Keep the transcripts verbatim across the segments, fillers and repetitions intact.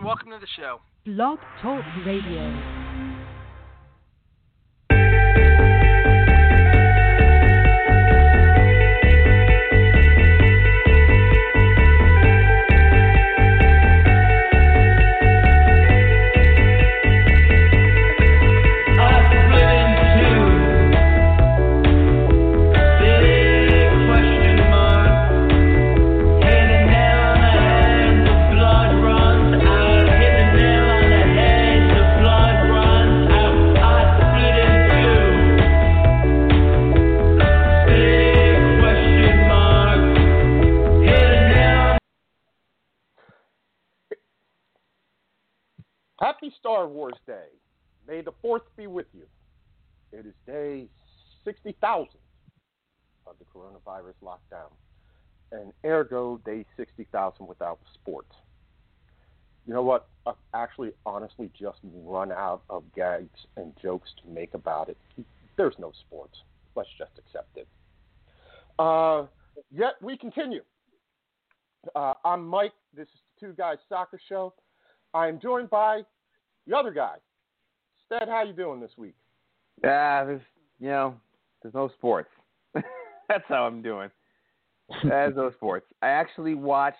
everyone. Welcome to the show. Blog Talk Radio. Happy Star Wars Day. May the fourth be with you. It is day sixty thousand of the coronavirus lockdown, and ergo day sixty thousand without sports. You know what? I've actually honestly just run out of gags and jokes to make about it. There's no sports. Let's just accept it. Uh, yet we continue. Uh, I'm Mike. This is the Two Guys Soccer Show. I'm joined by the other guy. Stead, how you doing this week? Yeah, there's, you know, there's no sports. That's how I'm doing. There's no sports. I actually watched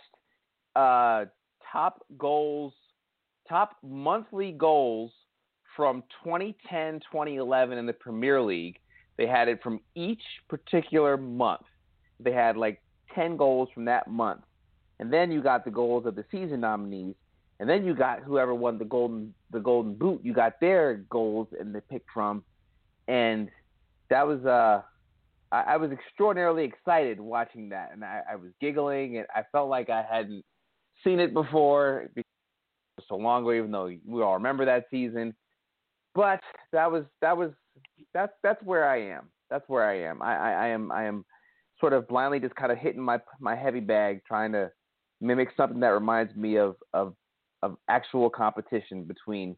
uh, top goals, top monthly goals from twenty ten, twenty eleven in the Premier League. They had it from each particular month. They had like ten goals from that month. And then you got the goals of the season nominees. And then you got whoever won the golden the golden boot. You got their goals and they picked from, and that was uh, I, I was extraordinarily excited watching that, and I, I was giggling, and I felt like I hadn't seen it before because it was so long ago. Even though we all remember that season, but that was that was that's that's where I am. That's where I am. I, I, I am I am sort of blindly just kind of hitting my my heavy bag, trying to mimic something that reminds me of of. of actual competition between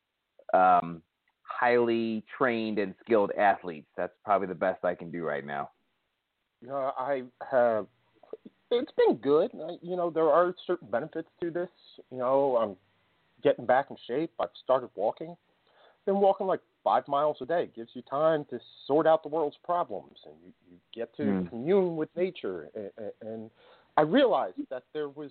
um, highly trained and skilled athletes. That's probably the best I can do right now. You know, I have, it's been good. You know, there are certain benefits to this. You know, I'm getting back in shape. I've started walking. Been walking like five miles a day. It gives you time to sort out the world's problems, and you, you get to mm. commune with nature. And, and I realized that there was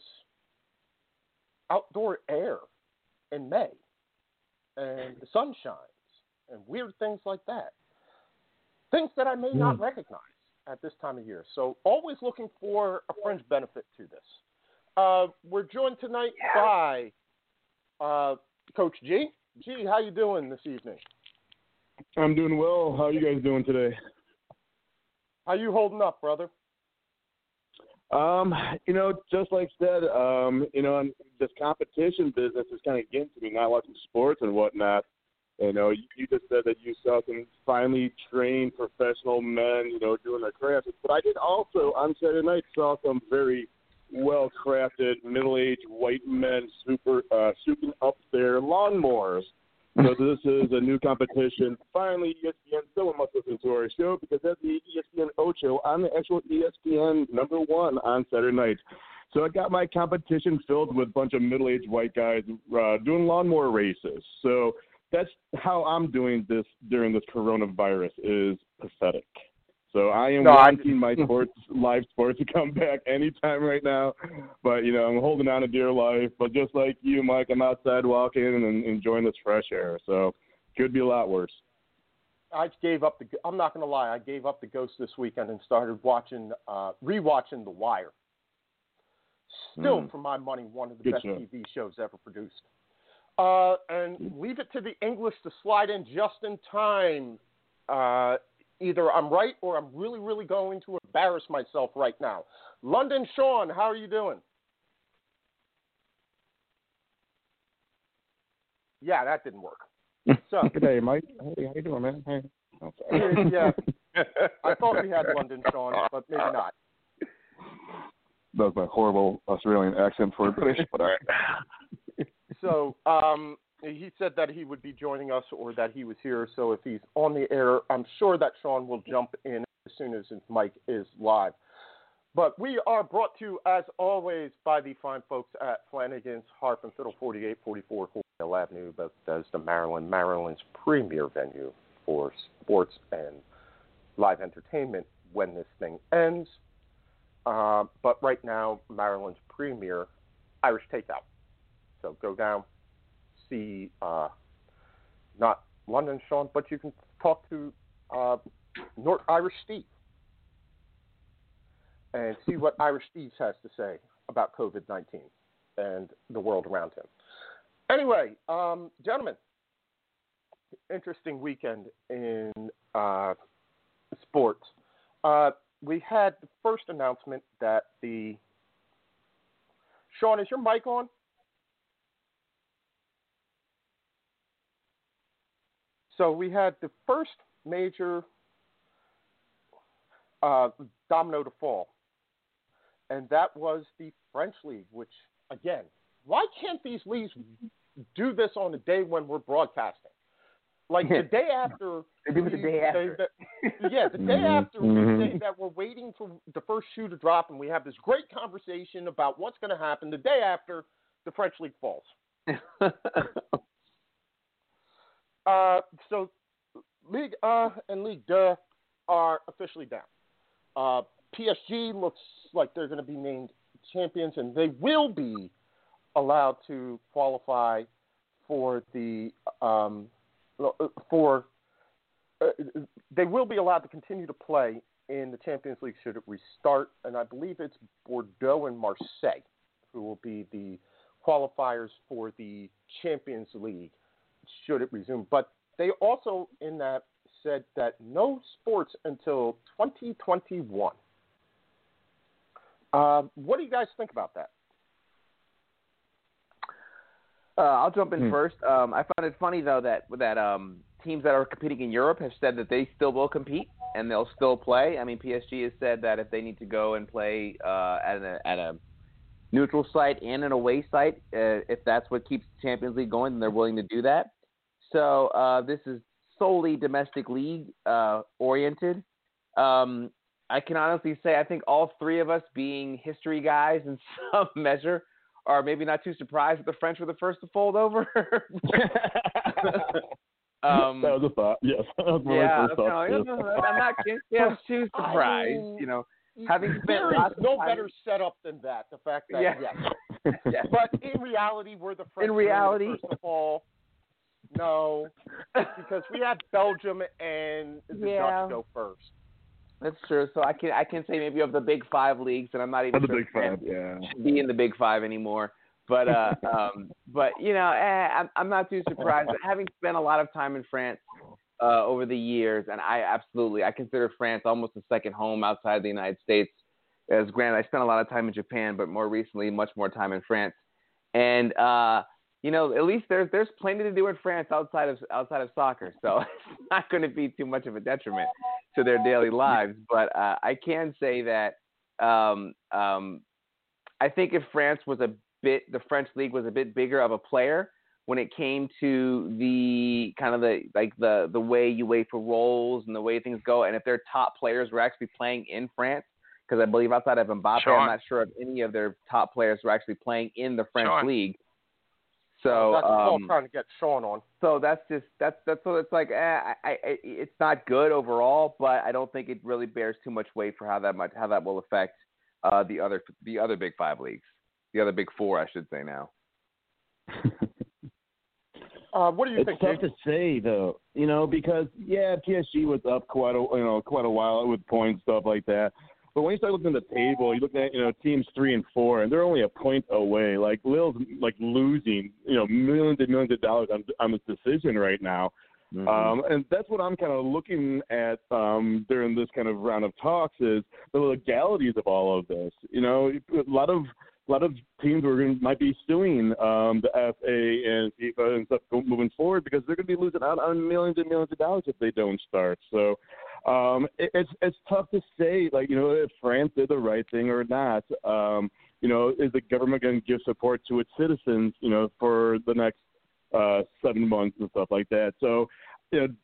outdoor air in May, and the sun shines, and weird things like that. Things that I may mm. not recognize at this time of year. So always looking for a fringe benefit to this. Uh, we're joined tonight yeah. by uh, Coach G. G, how you doing this evening? I'm doing well. How are you guys doing today? How you holding up, brother? Um, you know, just like said, um, you know, this competition business is kind of getting to me, not watching sports and whatnot. You know, you, you just said that you saw some finely trained professional men, you know, doing their crafts. But I did also, on Saturday night, saw some very well-crafted, middle-aged white men super uh, souping up their lawnmowers. So this is a new competition. Finally, E S P N, someone must listen to our show because that's the E S P N Ocho on the actual E S P N number one on Saturday night. So I got my competition filled with a bunch of middle-aged white guys uh, doing lawnmower races. So that's how I'm doing this during this coronavirus is pathetic. So I am no, wanting my sports, live sports to come back anytime right now. But, you know, I'm holding on to dear life. But just like you, Mike, I'm outside walking and enjoying this fresh air. So could be a lot worse. I gave up the – I'm not going to lie. I gave up the ghost this weekend and started watching uh, – rewatching The Wire. Still, mm. for my money, one of the Good best show. T V shows ever produced. Uh, and leave it to the English to slide in just in time. Uh Either I'm right or I'm really, really going to embarrass myself right now. London Sean, how are you doing? Yeah, that didn't work. So, good day, Mike. Hey, how you doing, man? Hey. Oh, sorry. Yeah, I thought we had London Sean, but maybe not. That was my horrible Australian accent for British, but all right. So, um, he said that he would be joining us or that he was here. So if he's on the air, I'm sure that Sean will jump in as soon as his mic is live. But we are brought to you, as always, by the fine folks at Flanagan's Harp and Fiddle, forty-eight forty-four Hill Avenue, Bethesda, Maryland, Maryland's premier venue for sports and live entertainment when this thing ends. Uh, but right now, Maryland's premier Irish Takeout. So go down, see uh, not London Sean, but you can talk to uh, North Irish Steve and see what Irish Steve has to say about COVID nineteen and the world around him. Anyway, um, gentlemen, interesting weekend in uh, sports. Uh, we had the first announcement that the – Sean, is your mic on? So we had the first major uh, domino to fall, and that was the French League, which, again, why can't these leagues do this on the day when we're broadcasting? Like the day after. They do it the day after. That, yeah, the day after Mm-hmm. we say that we're waiting for the first shoe to drop and we have this great conversation about what's going to happen. The day after, the French League falls. uh, so League uh, and League Deux are officially down. Uh, P S G looks like they're going to be named champions, and they will be allowed to qualify for the um, for uh, they will be allowed to continue to play in the Champions League should it restart, and I believe it's Bordeaux and Marseille who will be the qualifiers for the Champions League should it resume. But they also in that said that no sports until twenty twenty-one. Uh, what do you guys think about that? Uh, I'll jump in Hmm. first. Um, I found it funny, though, that that um, teams that are competing in Europe have said that they still will compete and they'll still play. I mean, P S G has said that if they need to go and play uh, at, a, at a neutral site and an away site, uh, if that's what keeps the Champions League going, then they're willing to do that. So uh, this is solely domestic league uh, oriented. Um, I can honestly say I think all three of us, being history guys in some measure, are maybe not too surprised that the French were the first to fold over. um, that was a thought. Yes, that was my yeah, first thought. no, yes. I'm not kidding. I'm too surprised. I mean, you know, having spent there is lots of no time- better setup than that. The fact that Yeah. yes, Yeah. but in reality, we're the French. In reality- first of all, no, because we had Belgium and the Yeah. Dutch go first. That's true. So I can I can say maybe of the big five leagues, and I'm not even the sure big France five, yeah. should be in the big five anymore. But uh, um, but you know, eh, I'm I'm not too surprised. Having spent a lot of time in France uh, over the years, and I absolutely I consider France almost a second home outside the United States. As granted, I spent a lot of time in Japan, but more recently, much more time in France. And uh, you know, at least there's there's plenty to do in France outside of outside of soccer, so it's not going to be too much of a detriment to their daily lives. But uh, I can say that um, um, I think if France was a bit, the French league was a bit bigger of a player when it came to the kind of the like the the way you wait for roles and the way things go, and if their top players were actually playing in France, because I believe outside of Mbappe, Sure. I'm not sure if any of their top players were actually playing in the French Sure. league. So That's all um, trying to get Sean on. so that's just that's that's so it's like eh, I, I it's not good overall, but I don't think it really bears too much weight for how that much how that will affect uh, the other the other big five leagues, the other big four, I should say now. Uh, what do you It's think, tough Jake? to say though, you know, because yeah, P S G was up quite a you know quite a while with points, stuff like that. But when you start looking at the table, you look at you know teams three and four, and they're only a point away. Like Lille's like losing you know millions and millions of dollars on on this decision right now, Mm-hmm. um, and that's what I'm kind of looking at um, during this kind of round of talks is the legalities of all of this. You know, a lot of a lot of teams are going might be suing um, the F A and FIFA and stuff moving forward because they're going to be losing out on millions and millions of dollars if they don't start. So um, it, it's it's tough to say, like you know, if France did the right thing or not. Um, you know, is the government going to give support to its citizens? You know, for the next uh, seven months and stuff like that. So you know,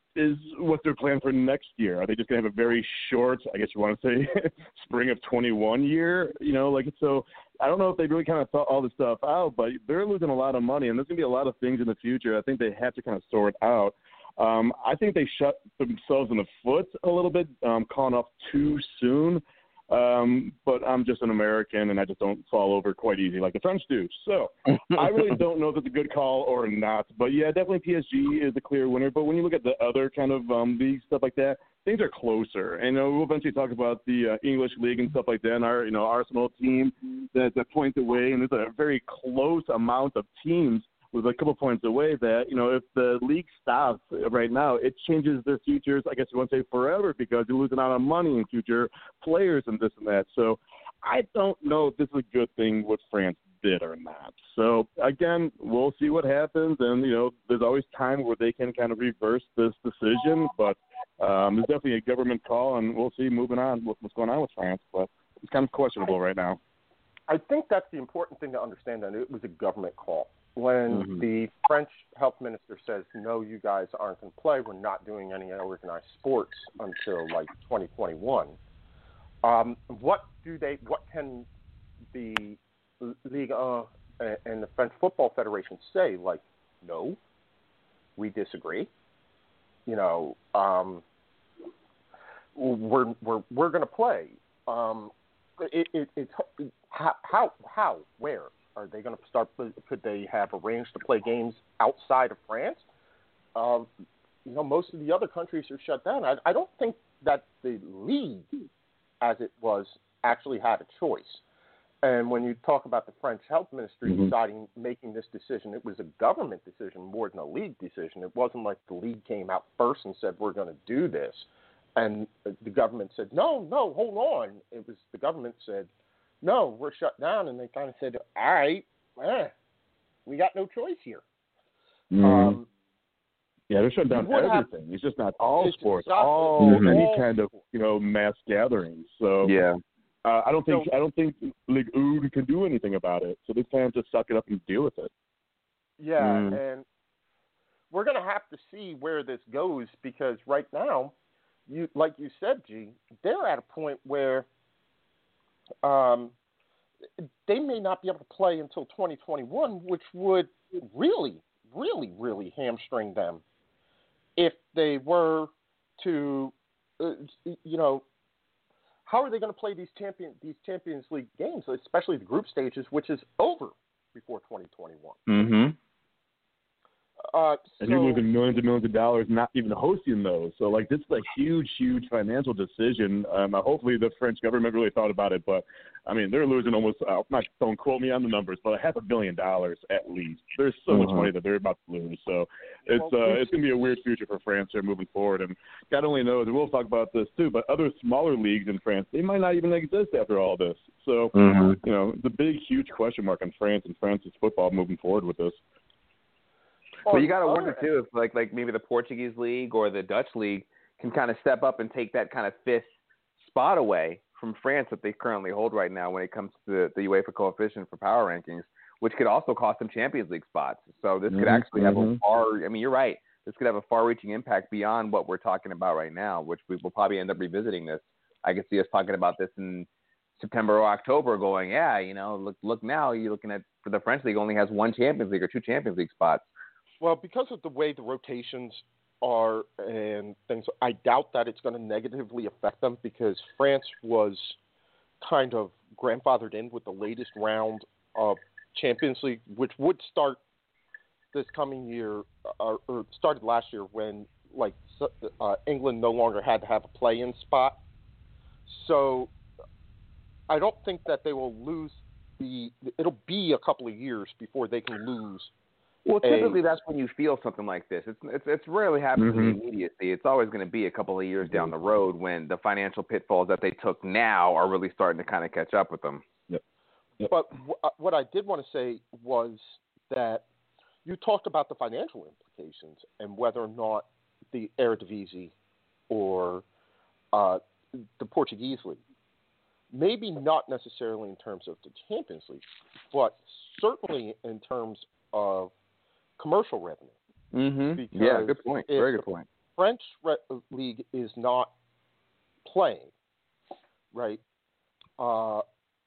is what's their plan for next year? Are they just going to have a very short, I guess you want to say, spring of twenty-one year? You know, like, so I don't know if they really kind of thought all this stuff out, but they're losing a lot of money, and there's going to be a lot of things in the future I think they have to kind of sort out. Um, I think they shut themselves in the foot a little bit, um, calling off too soon. Um, but I'm just an American, and I just don't fall over quite easy like the French do. So I really don't know if it's a good call or not. But, yeah, definitely P S G is the clear winner. But when you look at the other kind of um, leagues, stuff like that, things are closer. And uh, we'll eventually talk about the uh, English league and stuff like that, and our you know, Arsenal team that's a point away. And there's a very close amount of teams with a couple points away that, you know, if the league stops right now, it changes their futures, I guess you want to say forever, because you're losing out on money in future players and this and that. So I don't know if this is a good thing what France did or not. So, again, we'll see what happens. And, you know, there's always time where they can kind of reverse this decision. But um, there's definitely a government call, and we'll see moving on what's going on with France. But it's kind of questionable right now. I think that's the important thing to understand, that it was a government call. When mm-hmm. the French health minister says, no, you guys aren't going to play, we're not doing any organized sports until like twenty twenty-one. Um, what do they? What can the Ligue one and the French Football Federation say? Like, no, we disagree. You know, um, we're we're we're going to play. Um, it, it, it's how how how where? Are they going to start? Could they have arranged to play games outside of France? Um, you know, most of the other countries are shut down. I, I don't think that the league, as it was, actually had a choice. And when you talk about the French health ministry mm-hmm. deciding, making this decision, it was a government decision more than a league decision. It wasn't like the league came out first and said, we're going to do this. And the government said, no, no, hold on. It was the government said, no, we're shut down, and they kind of said, all right, eh, we got no choice here. Mm-hmm. Um, yeah, they're shutting down everything. Have, it's just not all it's sports, not, all mm-hmm. any all kind of you know mass gatherings. So yeah, uh, I don't think so, I don't think Ligue one can do anything about it. So they plan to suck it up and deal with it. Yeah, mm. and we're going to have to see where this goes, because right now, you like you said, G, they're at a point where. Um, they may not be able to play until twenty twenty-one, which would really, really, really hamstring them if they were to, uh, you know, how are they going to play these champion these Champions League games, especially the group stages, which is over before twenty twenty-one. Mm-hmm. Uh, so, and you're losing millions and millions of dollars not even hosting those. So, like, this is a huge, huge financial decision. Um, hopefully the French government really thought about it. But, I mean, they're losing almost, uh, not don't quote me on the numbers, but a half a billion dollars at least. There's so mm-hmm. much money that they're about to lose. So it's uh, it's going to be a weird future for France here moving forward. And God only knows, and we'll talk about this too, but other smaller leagues in France, they might not even exist after all this. So, mm-hmm. you know, the big, huge question mark on France and France's football moving forward with this. Well, you got to wonder too if like like maybe the Portuguese league or the Dutch league can kind of step up and take that kind of fifth spot away from France that they currently hold right now when it comes to the, the UEFA coefficient for power rankings, which could also cost them Champions League spots. So this could actually have mm-hmm. a far. I mean, you're right. This could have a far-reaching impact beyond what we're talking about right now, which we will probably end up revisiting this. I could see us talking about this in September or October, going, yeah, you know, look look now. You're looking at for the French league only has one Champions League or two Champions League spots. Well, because of the way the rotations are and things, I doubt that it's going to negatively affect them, because France was kind of grandfathered in with the latest round of Champions League, which would start this coming year, or, or started last year when like uh, England no longer had to have a play-in spot. So I don't think that they will lose the. It'll be a couple of years before they can lose. Well, typically a, that's when you feel something like this. It's it's, it's rarely happening mm-hmm. immediately. It's always going to be a couple of years down the road when the financial pitfalls that they took now are really starting to kind of catch up with them. Yep. Yep. But w- what I did want to say was that you talked about the financial implications and whether or not the Eredivisie or uh, the Portuguese league, maybe not necessarily in terms of the Champions League, but certainly in terms of commercial revenue. Mm-hmm. Yeah, good point. Very good point. French re- league is not playing, right? Uh,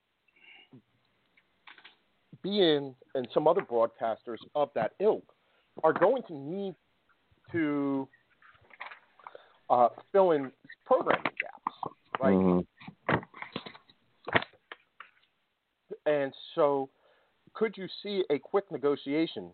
B N and some other broadcasters of that ilk are going to need to uh, fill in programming gaps, right? Mm-hmm. And so, could you see a quick negotiation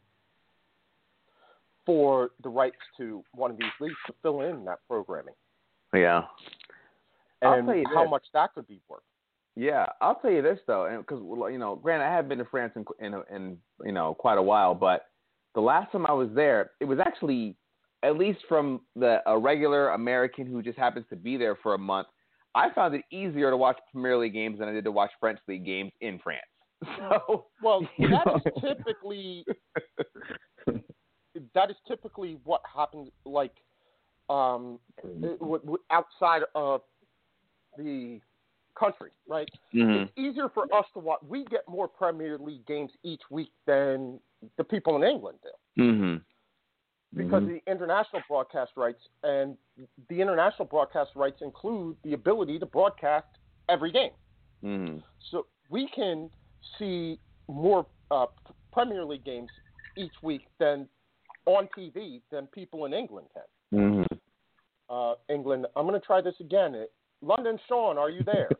for the rights to one of these leagues to fill in that programming? Yeah. And how much that could be worth? Yeah, I'll tell you this though, and because you know, granted, I haven't been to France in, in in you know quite a while, but the last time I was there, it was actually, at least from the a regular American who just happens to be there for a month, I found it easier to watch Premier League games than I did to watch French League games in France. So, well, that know. is typically that is typically what happens, like um, outside of the country, right? Mm-hmm. It's easier for us to watch. We get more Premier League games each week than the people in England do. Mm-hmm. Because mm-hmm. of the international broadcast rights, and the international broadcast rights include the ability to broadcast every game. Mm-hmm. So we can see more uh, Premier League games each week than on T V than people in England can. Mm-hmm. Uh, England, I'm going to try this again. London Sean, are you there?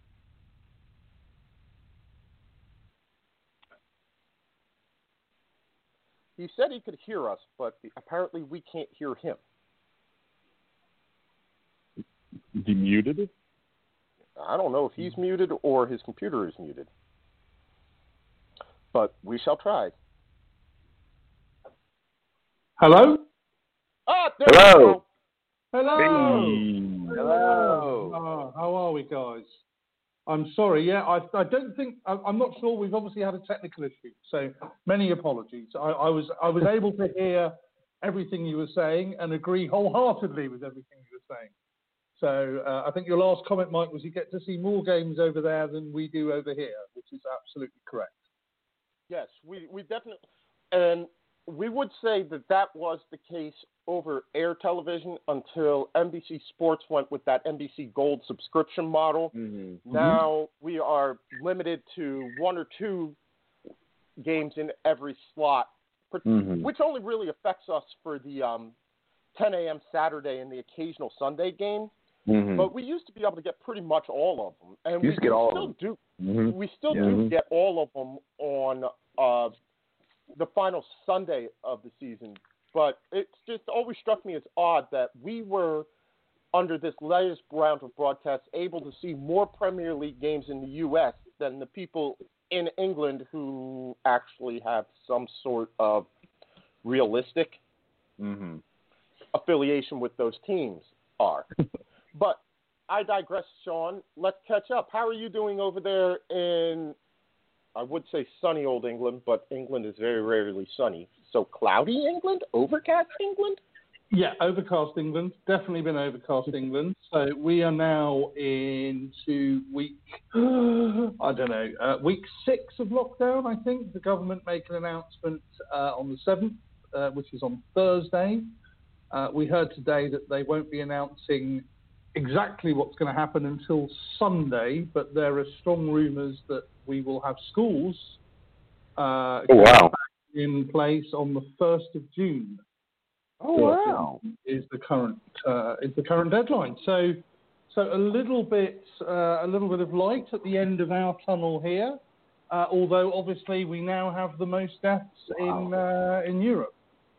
He said he could hear us, but apparently we can't hear him. Is he muted? I don't know if he's muted or his computer is muted. But we shall try. Hello? Ah, there Hello. we go. Hello. Hey. Hello. Oh, how are we, guys? I'm sorry. Yeah, I, I don't think I, I'm not sure. We've obviously had a technical issue, so many apologies. I, I was I was able to hear everything you were saying and agree wholeheartedly with everything you were saying. So uh, I think your last comment, Mike, was you get to see more games over there than we do over here, which is absolutely correct. Yes, we we definitely, and we would say that that was the case over air television until N B C Sports went with that N B C Gold subscription model. Mm-hmm. Now mm-hmm. we are limited to one or two games in every slot, mm-hmm. which only really affects us for the um, ten a.m. Saturday and the occasional Sunday game. Mm-hmm. But we used to be able to get pretty much all of them, and you we get all still of them. do. Mm-hmm. We still yeah. do mm-hmm. get all of them on uh, the final Sunday of the season. But it's just always struck me as odd that we were, under this latest round of broadcasts, able to see more Premier League games in the U S than the people in England who actually have some sort of realistic mm-hmm. affiliation with those teams are. But I digress, Sean. Let's catch up. How are you doing over there in, I would say sunny old England, but England is very rarely sunny. So cloudy England? Overcast England? Yeah, overcast England. Definitely been overcast England. So we are now into week, I don't know, uh, week six of lockdown, I think. The government make an announcement uh, on the seventh, uh, which is on Thursday. Uh, we heard today that they won't be announcing exactly what's going to happen until Sunday, but there are strong rumours that we will have schools uh, oh, wow. in place on the first of June. Oh wow! Is the current uh, is the current deadline. So, so a little bit uh, a little bit of light at the end of our tunnel here. Uh, although obviously we now have the most deaths wow. in uh, in Europe.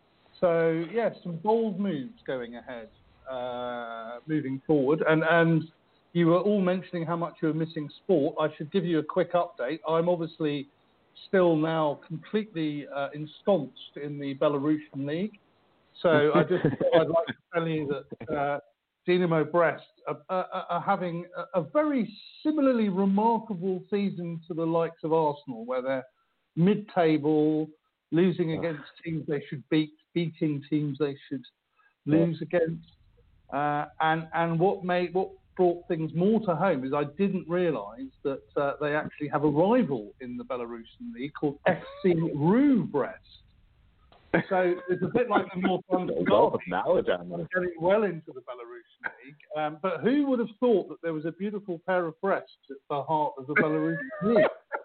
So yes, some bold moves going ahead, uh, moving forward. And and you were all mentioning how much you were missing sport. I should give you a quick update. I'm obviously still now completely uh, ensconced in the Belarusian league. So I just thought I'd like to tell you that uh, Dynamo Brest are, are, are having a, a very similarly remarkable season to the likes of Arsenal, where they're mid-table, losing against teams they should beat, beating teams they should lose against. Uh, and and what made what brought things more to home is I didn't realise that uh, they actually have a rival in the Belarusian league called F C Rue Brest. So it's a bit like the North London Wealth of Derby, knowledge on that. getting well into the Belarusian League. Um, but who would have thought that there was a beautiful pair of breasts at the heart of the Belarusian League?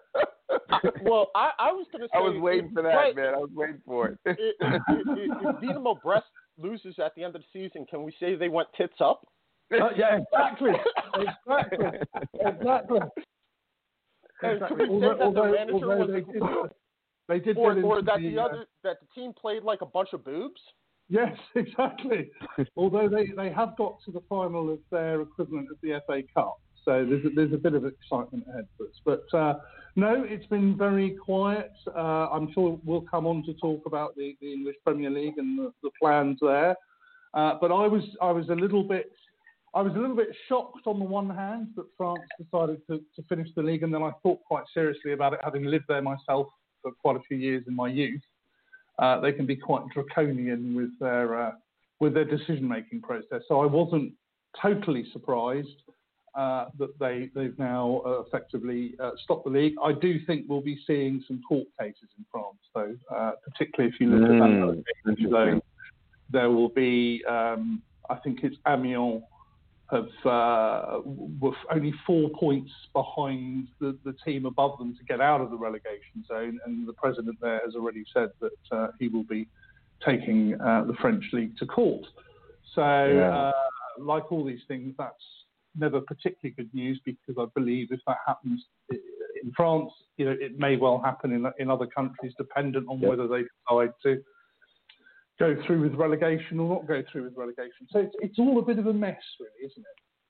Well, I, I was going to say. I was waiting for that, right, man. I was waiting for it. If, if, if, if Dynamo Brest loses at the end of the season, can we say they went tits up? Uh, yeah, exactly. Exactly. Exactly. And Exactly. could we say Although, that the although, manager although was, they did, they did or, get or into that the, the uh, other that the team played like a bunch of boobs? Yes, exactly. Although they, they have got to the final of their equivalent of the F A Cup, so there's a, there's a bit of excitement ahead for us. But uh, no, it's been very quiet. Uh, I'm sure we'll come on to talk about the, the English Premier League and the, the plans there. Uh, but I was I was a little bit I was a little bit shocked on the one hand that France decided to, to finish the league, and then I thought quite seriously about it, having lived there myself for quite a few years in my youth. Uh, they can be quite draconian with their uh, with their decision-making process. So I wasn't totally surprised uh, that they they've now uh, effectively uh, stopped the league. I do think we'll be seeing some court cases in France, though, uh, particularly if you look Mm, at that relegation zone. interesting. There will be, um, I think it's Amiens have uh, were only four points behind the, the team above them to get out of the relegation zone, and the president there has already said that uh, he will be taking uh, the French league to court. So, Yeah. uh, like all these things, that's never particularly good news, because I believe if that happens in France, you know, it may well happen in in other countries, dependent on Yep. whether they decide to go through with relegation or not go through with relegation. So it's, it's all a bit of a mess, really, isn't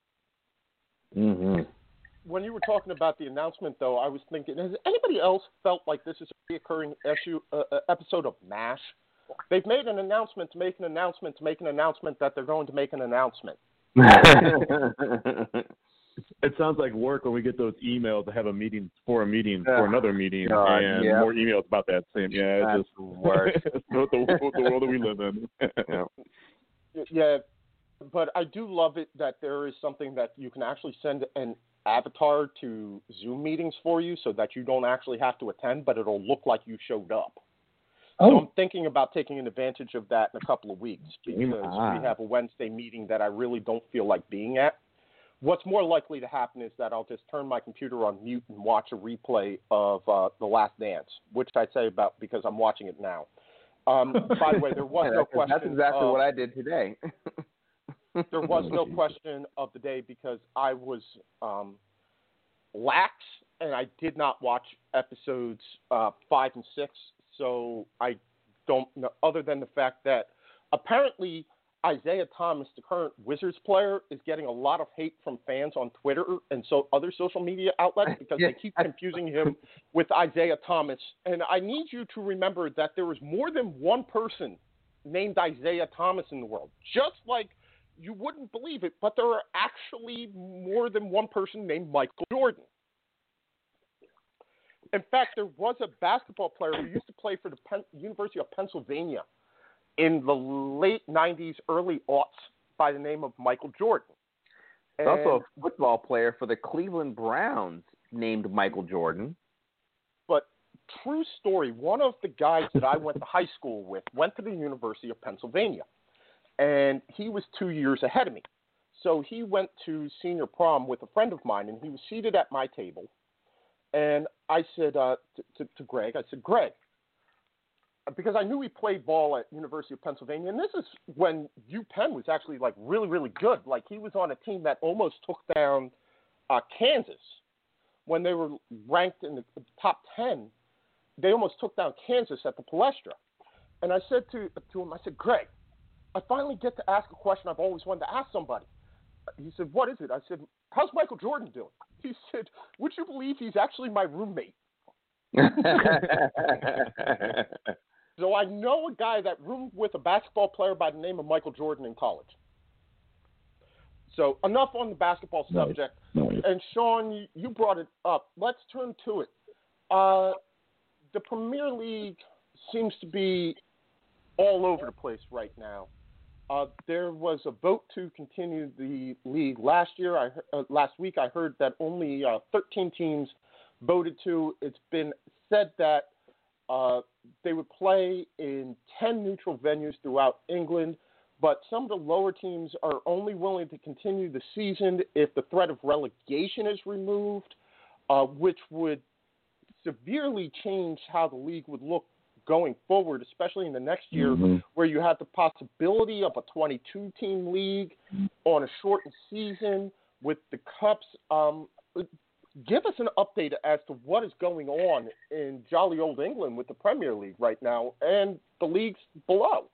it? Mm-hmm. When you were talking about the announcement, though, I was thinking, has anybody else felt like this is a recurring issue, uh, uh, episode of MASH? They've made an announcement to make an announcement to make an announcement that they're going to make an announcement. It sounds like work when we get those emails to have a meeting for a meeting for Uh, another meeting, God, and yeah. more emails about that same. Yeah, it's That's just the worst. it's the, the, the world that we live in. Yeah. Yeah, but I do love it that there is something that you can actually send an avatar to Zoom meetings for you, so that you don't actually have to attend, but it'll look like you showed up. So I'm thinking about taking an advantage of that in a couple of weeks, because Game on. we have a Wednesday meeting that I really don't feel like being at. What's more likely to happen is that I'll just turn my computer on mute and watch a replay of uh, The Last Dance, which I say about because I'm watching it now. Um, by the way, there was Yeah, no that's, question. that's exactly of, what I did today. There was no question of the day because I was um, lax and I did not watch episodes uh, five and six. So I don't know, other than the fact that apparently Isaiah Thomas, the current Wizards player, is getting a lot of hate from fans on Twitter and so other social media outlets because Yeah. they keep confusing him with Isaiah Thomas. And I need you to remember that there is more than one person named Isaiah Thomas in the world. Just like you wouldn't believe it, but there are actually more than one person named Michael Jordan. In fact, there was a basketball player who used to play for the Penn, University of Pennsylvania in the late nineties, early aughts by the name of Michael Jordan. There's And, also a football player for the Cleveland Browns named Michael Jordan. but true story, one of the guys that I went to high school with went to the University of Pennsylvania, and he was two years ahead of me. So he went to senior prom with a friend of mine, and he was seated at my table. And I said uh, to, to, to Greg, I said, Greg, because I knew he played ball at University of Pennsylvania, and this is when UPenn was actually like really, really good. Like he was on a team that almost took down uh, Kansas when they were ranked in the top ten. They almost took down Kansas at the Palestra. And I said to to him, I said, Greg, I finally get to ask a question I've always wanted to ask somebody. He said, what is it? I said, how's Michael Jordan doing? He said, would you believe he's actually my roommate? So I know a guy that roomed with a basketball player by the name of Michael Jordan in college. So enough on the basketball Nice. subject. Nice. And Sean, you, you brought it up. Let's turn to it. Uh, the Premier League seems to be all over the place right now. Uh, there was a vote to continue the league last year. I uh, last week I heard that only uh, thirteen teams voted to. It's been said that uh, they would play in ten neutral venues throughout England, but some of the lower teams are only willing to continue the season if the threat of relegation is removed, uh, which would severely change how the league would look going forward, especially in the next year, mm-hmm. where you have the possibility of a twenty-two team league on a shortened season with the cups. Um, give us an update as to what is going on in jolly old England with the Premier League right now and the leagues below.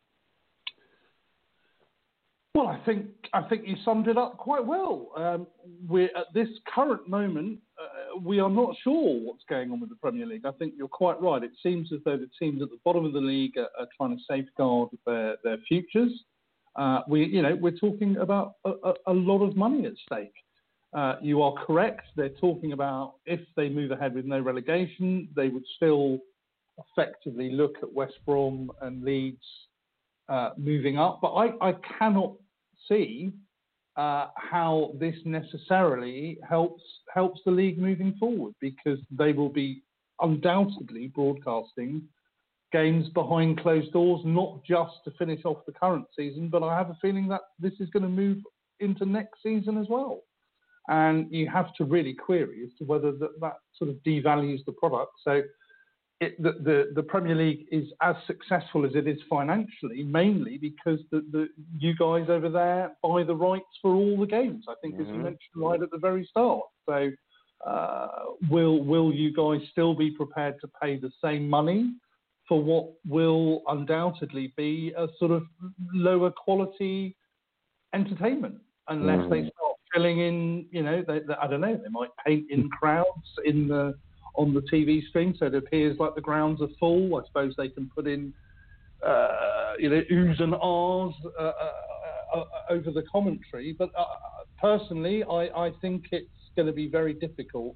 Well, I think I think you summed it up quite well. Um, we're at this current moment, uh, we are not sure what's going on with the Premier League. I think you're quite right. It seems as though the teams at the bottom of the league are, are trying to safeguard their, their futures. Uh, we, you know, we're talking about a, a, a lot of money at stake. Uh, you are correct. They're talking about if they move ahead with no relegation, they would still effectively look at West Brom and Leeds uh, moving up. But I, I cannot see uh, how this necessarily helps helps the league moving forward, because they will be undoubtedly broadcasting games behind closed doors, not just to finish off the current season, but I have a feeling that this is going to move into next season as well. And you have to really query as to whether that, that sort of devalues the product. So it, the, the, the Premier League is as successful as it is financially, mainly because the, the you guys over there buy the rights for all the games, I think, mm-hmm. as you mentioned right at the very start. So uh, will will you guys still be prepared to pay the same money for what will undoubtedly be a sort of lower quality entertainment, unless mm-hmm. they start filling in, you know, they, they, I don't know, they might paint in crowds in the on the T V screen so it appears like the grounds are full. I suppose they can put in, uh, you know, oohs and ahs uh, uh, uh, over the commentary. But uh, personally, I, I think it's going to be very difficult,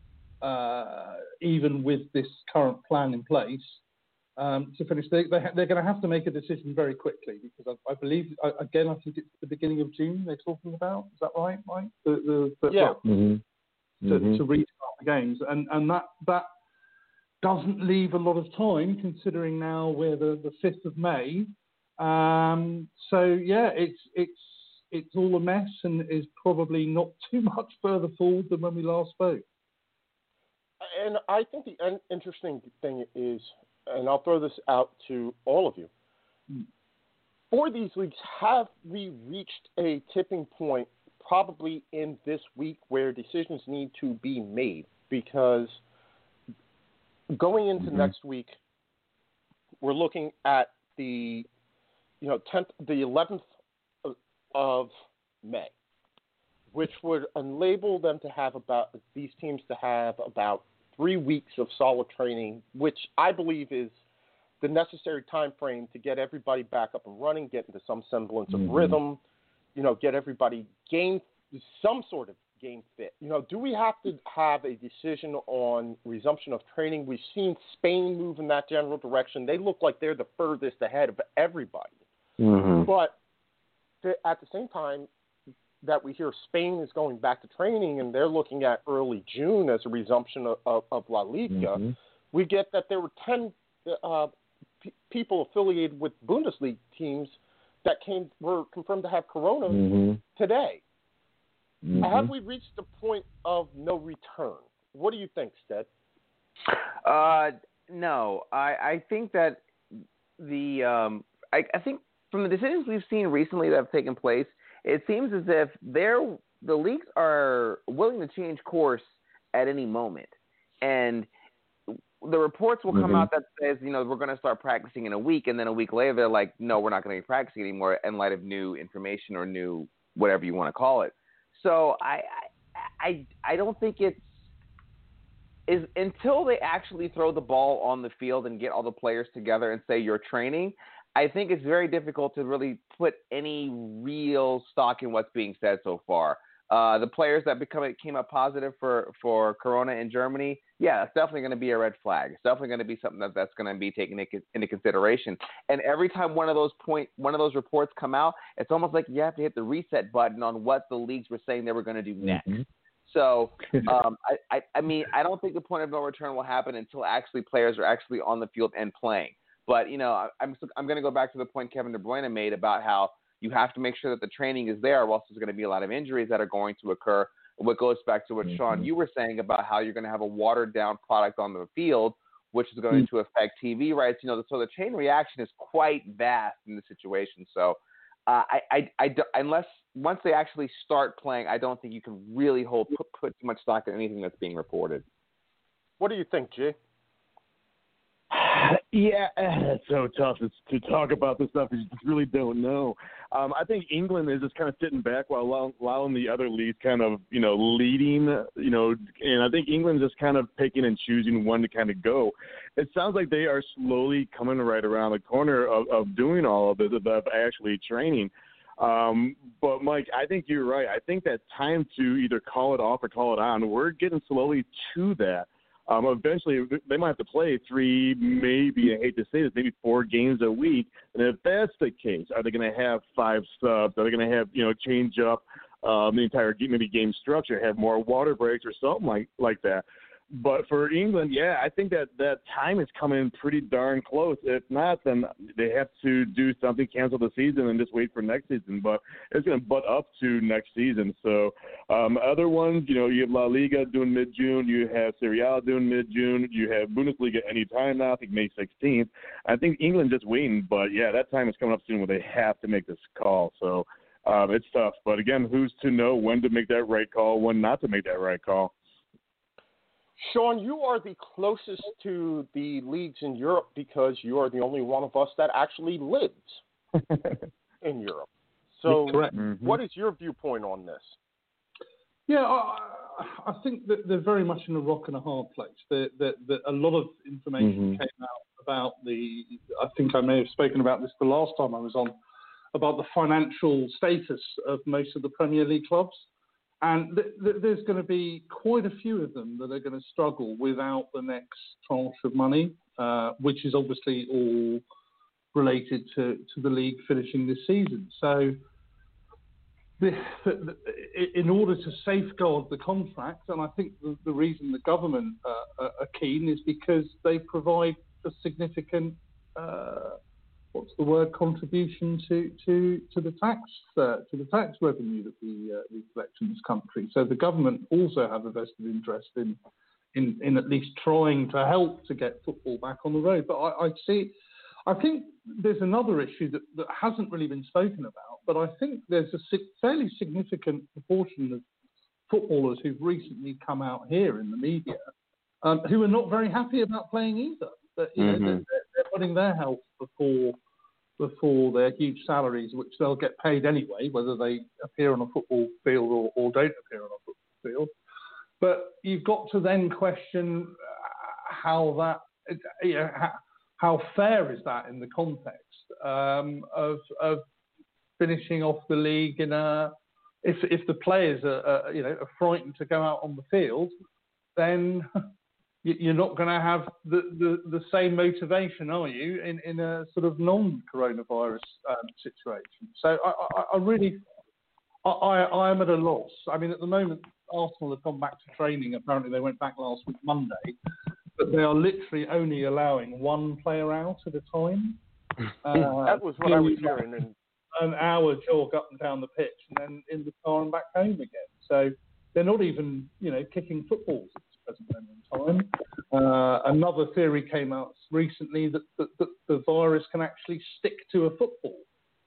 uh, even with this current plan in place, um, to finish. They, they, they're going to have to make a decision very quickly, because I, I believe, I, again, I think it's the beginning of June they're talking about. Is that right, Mike? The, the, the, yeah. Well, mm-hmm. To, mm-hmm. to restart the games, and and that that doesn't leave a lot of time, considering now we're the, the fifth of May. Um, so yeah, it's it's it's all a mess, and is probably not too much further forward than when we last spoke. And I think the interesting thing is, and I'll throw this out to all of you. Mm. For these leagues, have we reached a tipping point probably in this week where decisions need to be made? Because going into mm-hmm. next week, we're looking at the, you know, tenth, the eleventh of May, which would enable them to have about, these teams to have about three weeks of solid training, which I believe is the necessary time frame to get everybody back up and running, get into some semblance of mm-hmm. rhythm, you know, get everybody game, some sort of game fit. You know, do we have to have a decision on resumption of training? We've seen Spain move in that general direction. They look like they're the furthest ahead of everybody. Mm-hmm. But th- at the same time that we hear Spain is going back to training and they're looking at early June as a resumption of, of, of La Liga, mm-hmm. we get that there were ten uh, p- people affiliated with Bundesliga teams that came were confirmed to have corona mm-hmm. today. Mm-hmm. Have we reached the point of no return? What do you think, Stead? Uh, no, I, I think that the um, I, I think from the decisions we've seen recently that have taken place, it seems as if they're the leagues are willing to change course at any moment, and the reports will come mm-hmm. out that says, you know, we're going to start practicing in a week, and then a week later they're like, no, we're not going to be practicing anymore in light of new information or new whatever you want to call it. So I I I don't think it's is until they actually throw the ball on the field and get all the players together and say you're training. I think it's very difficult to really put any real stock in what's being said so far. Uh, the players that become came up positive for, for Corona in Germany, yeah, it's definitely going to be a red flag. It's definitely going to be something that, that's going to be taken into consideration. And every time one of those point, one of those reports come out, it's almost like you have to hit the reset button on what the leagues were saying they were going to do next. Mm-hmm. So, um, I, I, I mean, I don't think the point of no return will happen until actually players are actually on the field and playing. But, you know, I, I'm I'm going to go back to the point Kevin De Bruyne made about how you have to make sure that the training is there, or else there's going to be a lot of injuries that are going to occur. What goes back to what mm-hmm. Sean, you were saying about how you're going to have a watered-down product on the field, which is going mm-hmm. to affect T V rights. You know, so the chain reaction is quite vast in the situation. So, uh, I, I, I, unless once they actually start playing, I don't think you can really hold put, put too much stock in anything that's being reported. What do you think, Jay? Yeah, it's so tough to, to talk about this stuff because you just really don't know. Um, I think England is just kind of sitting back while allowing, allowing the other leagues kind of, you know, leading, you know, and I think England's just kind of picking and choosing when to kind of go. It sounds like they are slowly coming right around the corner of, of doing all of this, of actually training. Um, but, Mike, I think you're right. I think that time to either call it off or call it on, we're getting slowly to that. Um, eventually, they might have to play three, maybe, I hate to say this, maybe four games a week. And if that's the case, are they going to have five subs? Are they going to have, you know, change up um, the entire maybe game structure, have more water breaks or something like, like that? But for England, yeah, I think that that time is coming pretty darn close. If not, then they have to do something, cancel the season, and just wait for next season. But it's going to butt up to next season. So um, other ones, you know, you have La Liga doing mid-June. You have Serie A doing mid-June. You have Bundesliga any time now, I think May sixteenth. I think England just waiting. But, yeah, that time is coming up soon where they have to make this call. So um, it's tough. But, again, who's to know when to make that right call, when not to make that right call? Sean, you are the closest to the leagues in Europe because you are the only one of us that actually lives in Europe. So mm-hmm. what is your viewpoint on this? Yeah, I, I think that they're very much in a rock and a hard place. That a lot of information mm-hmm. came out about the, I think I may have spoken about this the last time I was on, about the financial status of most of the Premier League clubs. And th- th- there's going to be quite a few of them that are going to struggle without the next tranche of money, uh, which is obviously all related to, to the league finishing this season. So the, the, the, in order to safeguard the contract, and I think the, the reason the government uh, are keen is because they provide a significant uh, what's the word, contribution to, to, to the tax uh, to the tax revenue that we, uh, we collect in this country. So the government also have a vested interest in, in, in at least trying to help to get football back on the road. But I, I see, I think there's another issue that, that hasn't really been spoken about, but I think there's a sig- fairly significant proportion of footballers who've recently come out here in the media um, who are not very happy about playing either. That, you mm-hmm. know, they're, they're putting their health before before their huge salaries, which they'll get paid anyway, whether they appear on a football field or, or don't appear on a football field. But you've got to then question how that, you know, how, how fair is that in the context um, of of finishing off the league in a if if the players are, are you know are frightened to go out on the field, then you're not going to have the, the, the same motivation, are you, in, in a sort of non-coronavirus um, situation? So I, I, I really, I, I am at a loss. I mean, at the moment, Arsenal have gone back to training. Apparently, they went back last week, Monday, but they are literally only allowing one player out at a time. Uh, that was what I was hearing. And... An hour jog up and down the pitch, and then in the car and back home again. So they're not even, you know, kicking footballs at this present moment in time. Uh, another theory came out recently that, that, that the virus can actually stick to a football.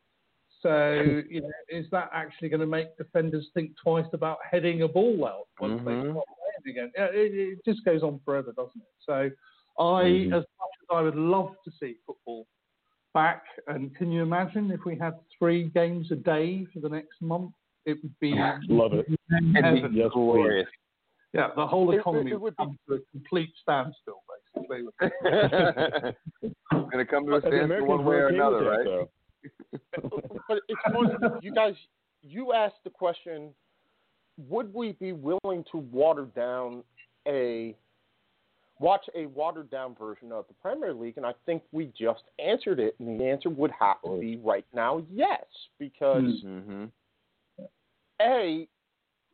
So, you know, is that actually going to make defenders think twice about heading a ball out once mm-hmm. they start playing again? Yeah, it, it just goes on forever, doesn't it? So I, mm-hmm. as much as I would love to see football back, and can you imagine if we had three games a day for the next month? It would be love it. Heaven. Yes, glorious. Yeah, the whole economy it, it would come to a complete standstill, basically. It's going to come to a standstill one way or another, right? So. But it's funny, you guys, you asked the question, would we be willing to water down a, watch a watered down version of the Premier League? And I think we just answered it, and the answer would have to be right now, yes, because mm-hmm. A,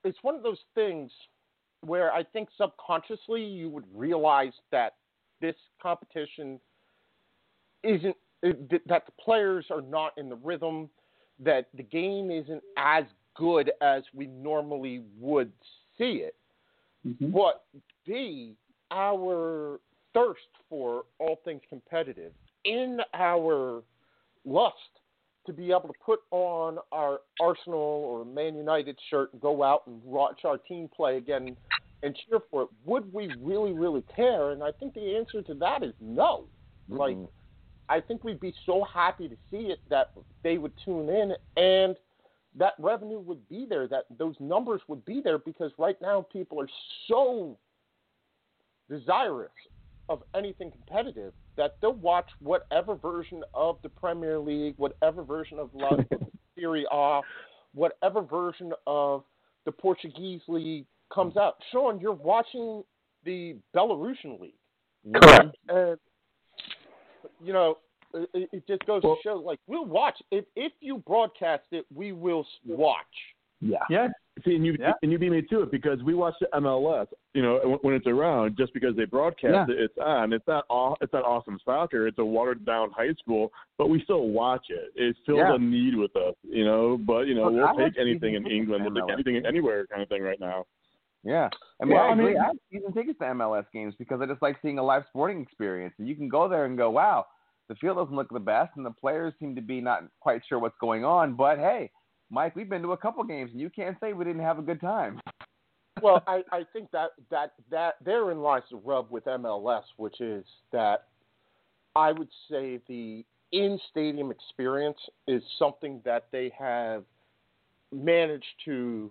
it's one of those things where I think subconsciously you would realize that this competition isn't, that the players are not in the rhythm, that the game isn't as good as we normally would see it. Mm-hmm. But B, our thirst for all things competitive, in our lust to be able to put on our Arsenal or Man United shirt and go out and watch our team play again and cheer for it, would we really, really care? And I think the answer to that is no. Mm-hmm. Like, I think we'd be so happy to see it that they would tune in and that revenue would be there, that those numbers would be there, because right now people are so desirous of anything competitive that they'll watch whatever version of the Premier League, whatever version of La Serie A, whatever version of the Portuguese league comes out. Sean, you're watching the Belarusian league. Correct. And, you know, it, it just goes well, to show, like, we'll watch. If, if you broadcast it, we will watch. Yeah. Yeah. See, and you yeah. and you beat me to it, because we watch the M L S, you know, when it's around, just because they broadcast yeah. it, it's on. It's not aw- it's not awesome soccer. It's a watered down high school, but we still watch it. It fills yeah. a need with us, you know. But you know, Look, we'll take anything in England, we'll take anything anywhere, kind of thing right now. Yeah, I mean, well, I, I agree. I have season tickets to M L S games because I just like seeing a live sporting experience. And you can go there and go, wow, the field doesn't look the best, and the players seem to be not quite sure what's going on. But hey, Mike, we've been to a couple games, and you can't say we didn't have a good time. Well, I, I think that, that, that therein lies the rub with M L S, which is that I would say the in-stadium experience is something that they have managed to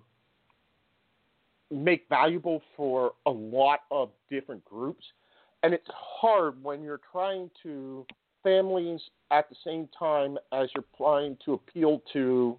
make valuable for a lot of different groups. And it's hard when you're trying to families at the same time as you're trying to appeal to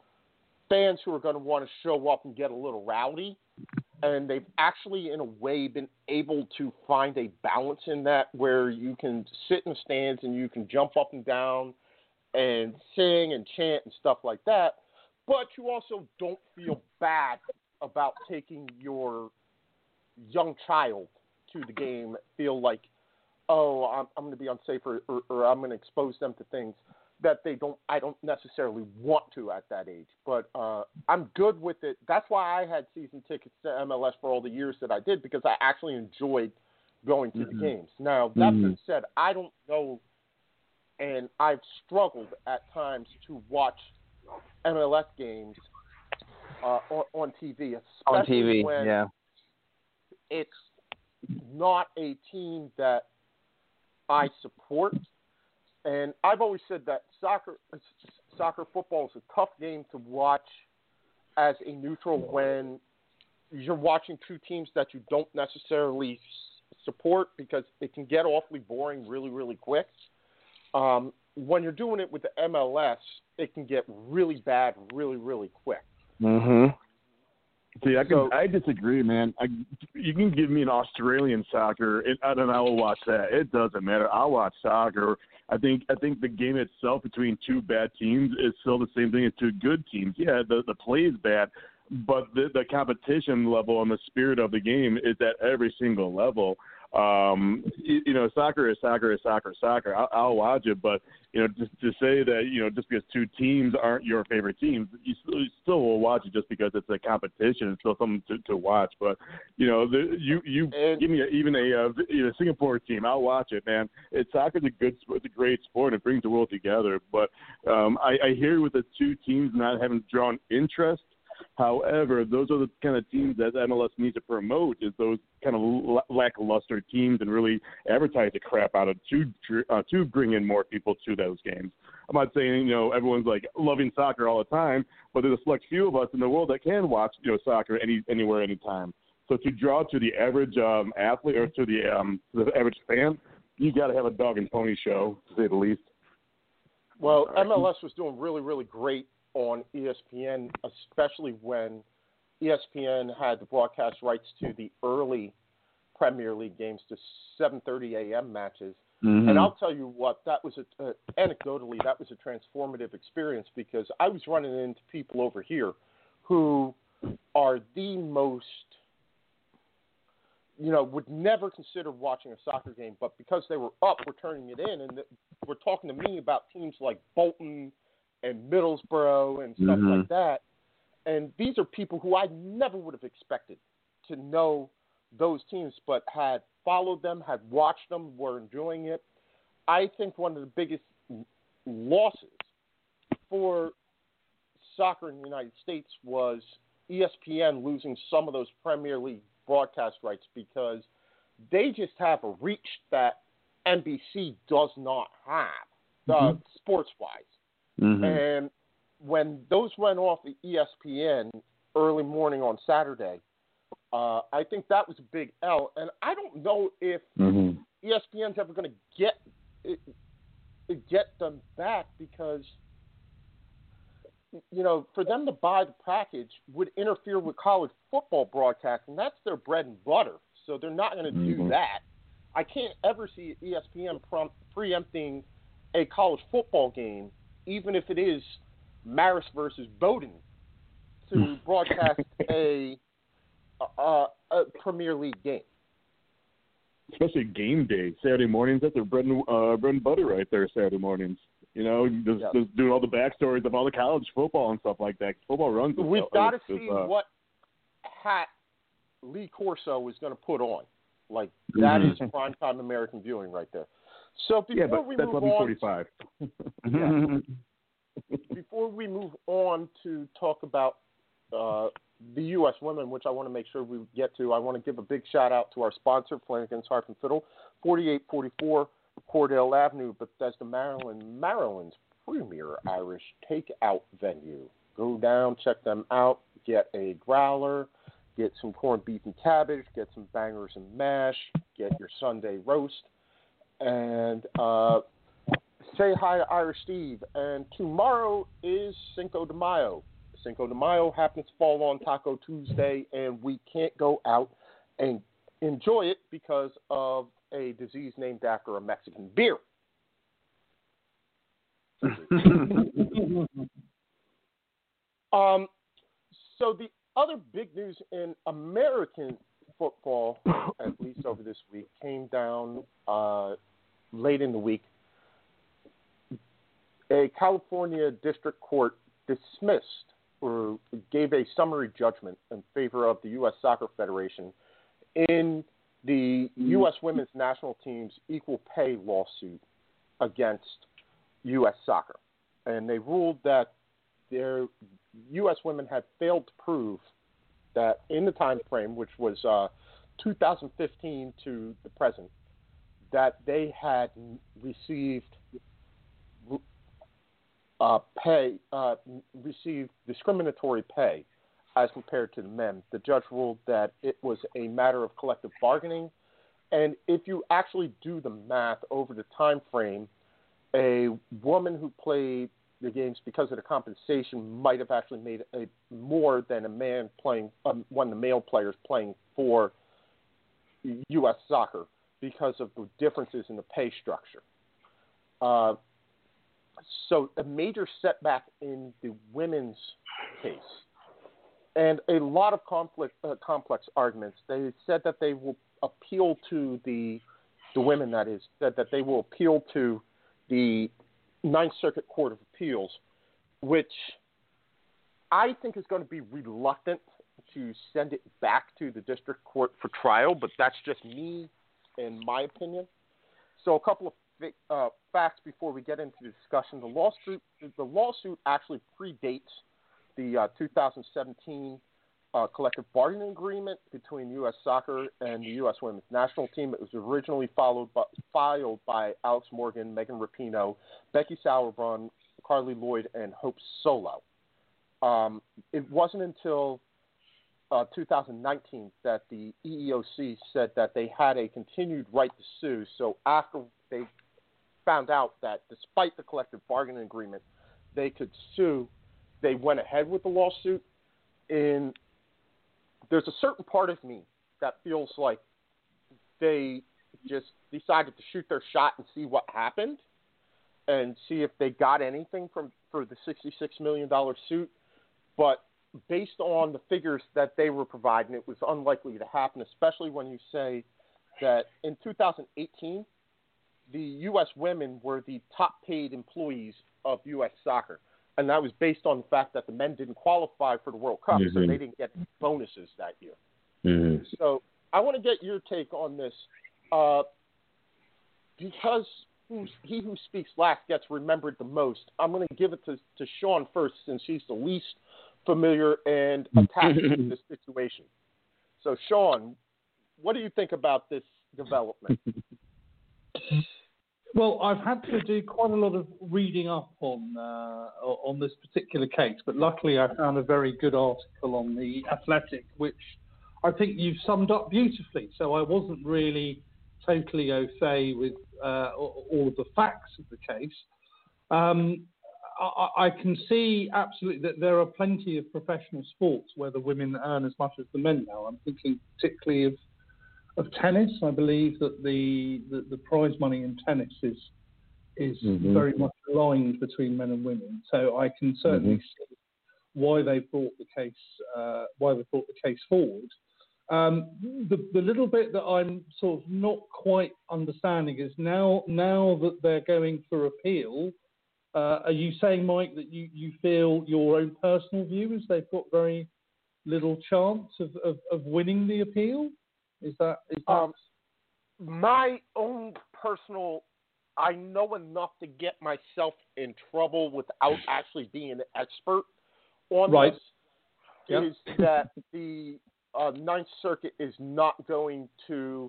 fans who are going to want to show up and get a little rowdy. And they've actually, in a way, been able to find a balance in that, where you can sit in the stands and you can jump up and down and sing and chant and stuff like that. But you also don't feel bad about taking your young child to the game, feel like, oh, I'm, I'm going to be unsafe, or, or, or I'm going to expose them to things that they don't, I don't necessarily want to at that age. But uh, I'm good with it. That's why I had season tickets to M L S for all the years that I did, because I actually enjoyed going to mm-hmm. the games. Now, that mm-hmm. being said, I don't know, and I've struggled at times to watch M L S games uh, on, on T V, especially on T V, when yeah. it's not a team that I support. And I've always said that soccer, soccer football is a tough game to watch as a neutral when you're watching two teams that you don't necessarily support, because it can get awfully boring really, really quick. Um, when you're doing it with the M L S, it can get really bad really, really quick. Mm-hmm. See, I can So- I disagree, man. I, you can give me an Australian soccer, and, and I will watch that. It doesn't matter. I'll watch soccer. I think I think the game itself between two bad teams is still the same thing as two good teams. Yeah, the the play is bad, but the the competition level and the spirit of the game is at every single level. Um, you, you know, soccer is soccer is soccer is soccer. I'll, I'll watch it, but you know, just to say that, you know, just because two teams aren't your favorite teams, you still, you still will watch it just because it's a competition. It's still something to, to watch. But you know, the, you you and, give me a, even a, a, you know, Singapore team, I'll watch it, man. It's soccer's a good, it's a great sport. It brings the world together. But um, I, I hear with the two teams not having drawn interest. However, those are the kind of teams that M L S needs to promote, is those kind of lackluster teams, and really advertise the crap out of to uh, to bring in more people to those games. I'm not saying, you know, everyone's like loving soccer all the time, but there's a select few of us in the world that can watch, you know, soccer any anywhere, anytime. So to draw to the average um, athlete, or to the um, to the average fan, you got to have a dog and pony show, to say the least. Well, M L S was doing really, really great on E S P N, especially when E S P N had the broadcast rights to the early Premier League games, to seven thirty a.m. matches. Mm-hmm. And I'll tell you what, that was a, uh, anecdotally, that was a transformative experience, because I was running into people over here who are the most, you know, would never consider watching a soccer game, but because they were up, we're turning it in, and we're talking to me about teams like Bolton and Middlesbrough and stuff Mhm. like that. And these are people who I never would have expected to know those teams, but had followed them, had watched them, were enjoying it. I think one of the biggest losses for soccer in the United States was E S P N losing some of those Premier League broadcast rights, because they just have a reach that N B C does not have, uh, Mhm. sports-wise. Mhm. And when those went off the E S P N early morning on Saturday, uh, I think that was a big L. And I don't know if Mhm. E S P N's ever going to get get them back, because, you know, for them to buy the package would interfere with college football broadcasting. That's their bread and butter, so they're not going to do Mhm. that. I can't ever see E S P N pre- preempting a college football game, even if it is Marist versus Bowdoin, to broadcast a, a, a Premier League game. Especially game day, Saturday mornings. That's their bread and uh, bread and butter right there. Saturday mornings, you know, just, Yep. just doing all the backstories of all the college football and stuff like that. Football runs. We've itself- got to it's- see uh, what hat Lee Corso is going to put on. Like, that Mhm. is primetime American viewing right there. So before yeah, but we that's move eleven on, forty-five. Yeah. before we move on to talk about uh, the U S women, which I want to make sure we get to, I want to give a big shout out to our sponsor, Flanagan's Harp and Fiddle, forty-eight forty-four Cordell Avenue, Bethesda, Maryland, Maryland's premier Irish takeout venue. Go down, check them out, get a growler, get some corned beef and cabbage, get some bangers and mash, get your Sunday roast, and uh, say hi to Irish Steve. And tomorrow is Cinco de Mayo. Cinco de Mayo happens to fall on Taco Tuesday, and we can't go out and enjoy it because of a disease named after a Mexican beer. um, so the other big news in American football, at least over this week, came down uh, late in the week. A California district court dismissed or gave a summary judgment in favor of the U S Soccer Federation in the U S women's national team's equal pay lawsuit against U S Soccer. And they ruled that their U S women had failed to prove that in the time frame, which was uh, two thousand fifteen to the present, that they had received Uh, pay uh, received discriminatory pay as compared to the men. The judge ruled that it was a matter of collective bargaining, and if you actually do the math over the time frame, a woman who played the games because of the compensation might have actually made a more than a man playing um, one of the male players playing for U S Soccer because of the differences in the pay structure. Uh, So a major setback in the women's case, and a lot of conflict, uh, complex arguments. They said that they will appeal to the the women, that is, said that they will appeal to the Ninth Circuit Court of Appeals, which I think is going to be reluctant to send it back to the district court for trial, but that's just me and my opinion. So a couple of Uh, facts before we get into the discussion. The lawsuit, the lawsuit actually predates the uh, two thousand seventeen uh, collective bargaining agreement between U S Soccer and the U S Women's National Team. It was originally followed by, filed by Alex Morgan, Megan Rapinoe, Becky Sauerbrunn, Carly Lloyd, and Hope Solo. Um, it wasn't until uh, two thousand nineteen that the E E O C said that they had a continued right to sue. So after they found out that despite the collective bargaining agreement, they could sue, they went ahead with the lawsuit. And there's a certain part of me that feels like they just decided to shoot their shot and see what happened and see if they got anything from for the sixty-six million dollars suit. But based on the figures that they were providing, it was unlikely to happen, especially when you say that in two thousand eighteen, the U S women were the top paid employees of U S soccer. And that was based on the fact that the men didn't qualify for the World Cup, mm-hmm. so they didn't get bonuses that year. Mm-hmm. So I want to get your take on this. Uh, because who, he who speaks last gets remembered the most, I'm going to give it to, to Sean first, since he's the least familiar and attached to this situation. So, Sean, what do you think about this development? Well, I've had to do quite a lot of reading up on uh, on this particular case, but luckily I found a very good article on The Athletic, which I think you've summed up beautifully. So I wasn't really totally au fait with uh, all of the facts of the case. Um, I, I can see absolutely that there are plenty of professional sports where the women earn as much as the men now. I'm thinking particularly of of tennis. I believe that the, the, the prize money in tennis is is mm-hmm. very much aligned between men and women. So I can certainly mm-hmm. see why they brought the case uh, why they brought the case forward. Um, the, the little bit that I'm sort of not quite understanding is now now that they're going for appeal. Uh, are you saying, Mike, that you, you feel your own personal view is they've got very little chance of, of, of winning the appeal? Is that, is that... Um, my own personal, I know enough to get myself in trouble without actually being an expert on right. this, yep. is that the uh, Ninth Circuit is not going to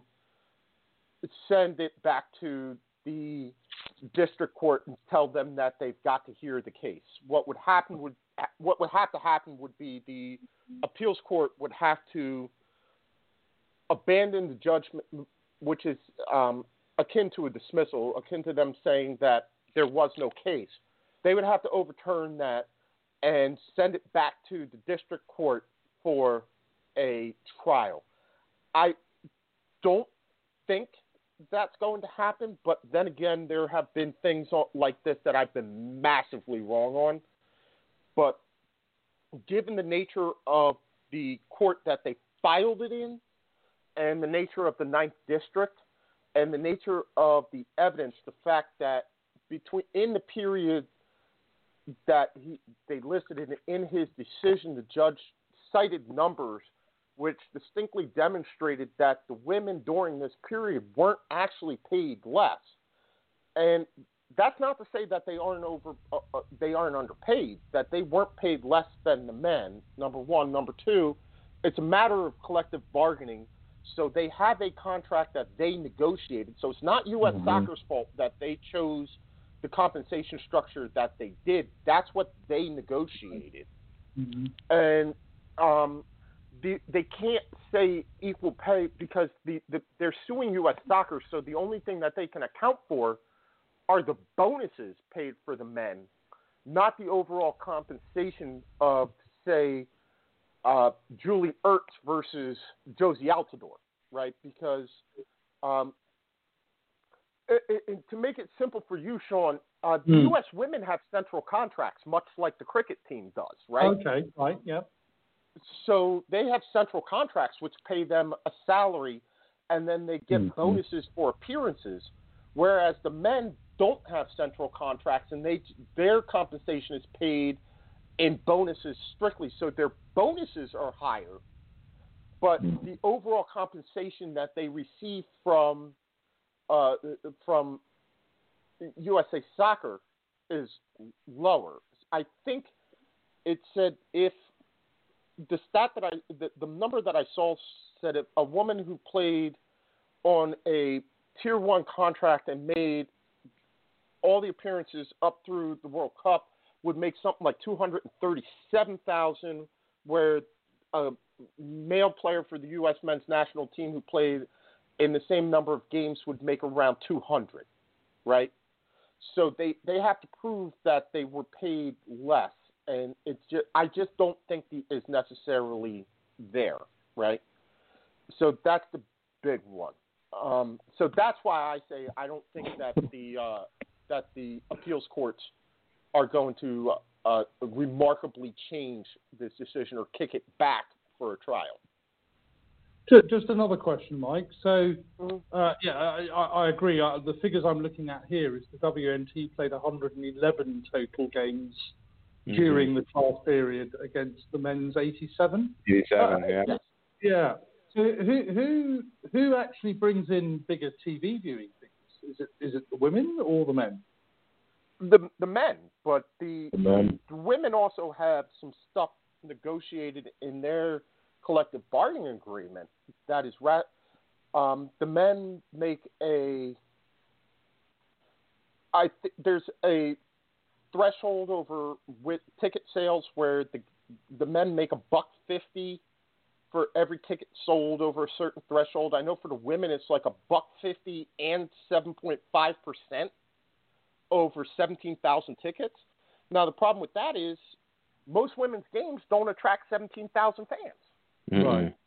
send it back to the district court and tell them that they've got to hear the case. What would happen would, what would have to happen would be the appeals court would have to abandon the judgment, which is um, akin to a dismissal, akin to them saying that there was no case. They would have to overturn that and send it back to the district court for a trial. I don't think that's going to happen, but then again, there have been things like this that I've been massively wrong on. But given the nature of the court that they filed it in, and the nature of the Ninth District, and the nature of the evidence, the fact that between in the period that he, they listed in, in his decision, the judge cited numbers which distinctly demonstrated that the women during this period weren't actually paid less. And that's not to say that they aren't over, uh, uh, they aren't underpaid, that they weren't paid less than the men, number one. Number two, it's a matter of collective bargaining. So they have a contract that they negotiated. So it's not U S Mm-hmm. Soccer's fault that they chose the compensation structure that they did. That's what they negotiated. Mm-hmm. And um, the, they can't say equal pay because the, the, they're suing U S Soccer. So the only thing that they can account for are the bonuses paid for the men, not the overall compensation of, say, Uh, Julie Ertz versus Josie Altidore, right? Because um, it, it, to make it simple for you, Sean, uh, the mm. U S women have central contracts, much like the cricket team does, right? Okay, right, yep. So they have central contracts which pay them a salary, and then they get mm-hmm. bonuses for appearances, whereas the men don't have central contracts, and they their compensation is paid in bonuses strictly, so their bonuses are higher, but the overall compensation that they receive from uh, from U S A Soccer is lower. I think it said if the stat that I the, the number that I saw said if a woman who played on a tier one contract and made all the appearances up through the World Cup would make something like two hundred thirty-seven thousand dollars, where a male player for the U S men's national team who played in the same number of games would make around two hundred, right? So they, they have to prove that they were paid less, and it's just I just don't think the is necessarily there, right? So that's the big one. Um, so that's why I say I don't think that the uh, that the appeals courts are going to uh, remarkably change this decision or kick it back for a trial. Just another question, Mike. So, uh, yeah, I, I agree. Uh, the figures I'm looking at here is the W N T played one hundred eleven total games mm-hmm. during the trial period against the men's eighty-seven. eighty-seven, uh, yeah. Yeah. So, who who who actually brings in bigger T V viewing figures? Is it is it the women or the men? The the men, but the, the, men. the women also have some stuff negotiated in their collective bargaining agreement that is ra- um, the men make a I th- there's a threshold over with ticket sales where the the men make a buck fifty for every ticket sold over a certain threshold. I know for the women it's like a buck fifty and seven point five percent over seventeen thousand tickets. Now the problem with that is most women's games don't attract seventeen thousand fans. Mm-hmm. Right.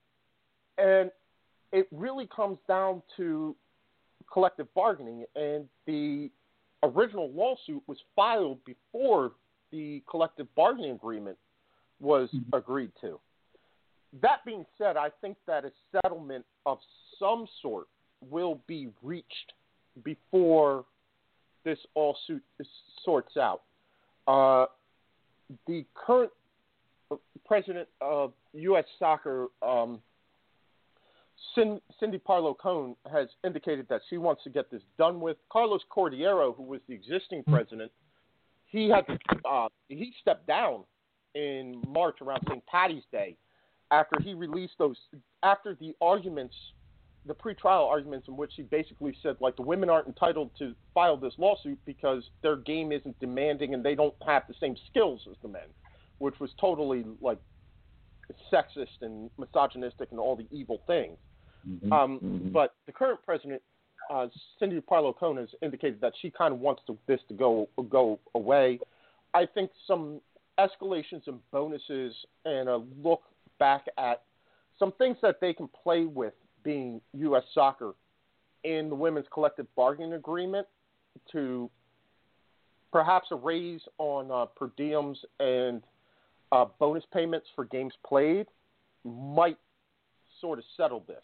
And it really comes down to collective bargaining, and the original lawsuit was filed before the collective bargaining agreement was mm-hmm. agreed to. That being said, I think that a settlement of some sort will be reached before this all suit sorts out. Uh, the current president of U S Soccer, um, Cindy Parlow-Cone, has indicated that she wants to get this done with. Carlos Cordeiro, who was the existing president, he had to, uh, he stepped down in March around Saint Patty's Day after he released those, after the arguments, the pretrial arguments in which he basically said, like, the women aren't entitled to file this lawsuit because their game isn't demanding and they don't have the same skills as the men, which was totally, like, sexist and misogynistic and all the evil things. Mm-hmm. Um, mm-hmm. But the current president, uh, Cindy Parlow-Cone, has indicated that she kind of wants to, this to go go away. I think some escalations and bonuses and a look back at some things that they can play with being U S Soccer in the women's collective bargaining agreement to perhaps a raise on uh, per diems and uh, bonus payments for games played might sort of settle this.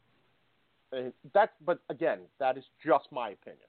And that's, but again, that is just my opinion.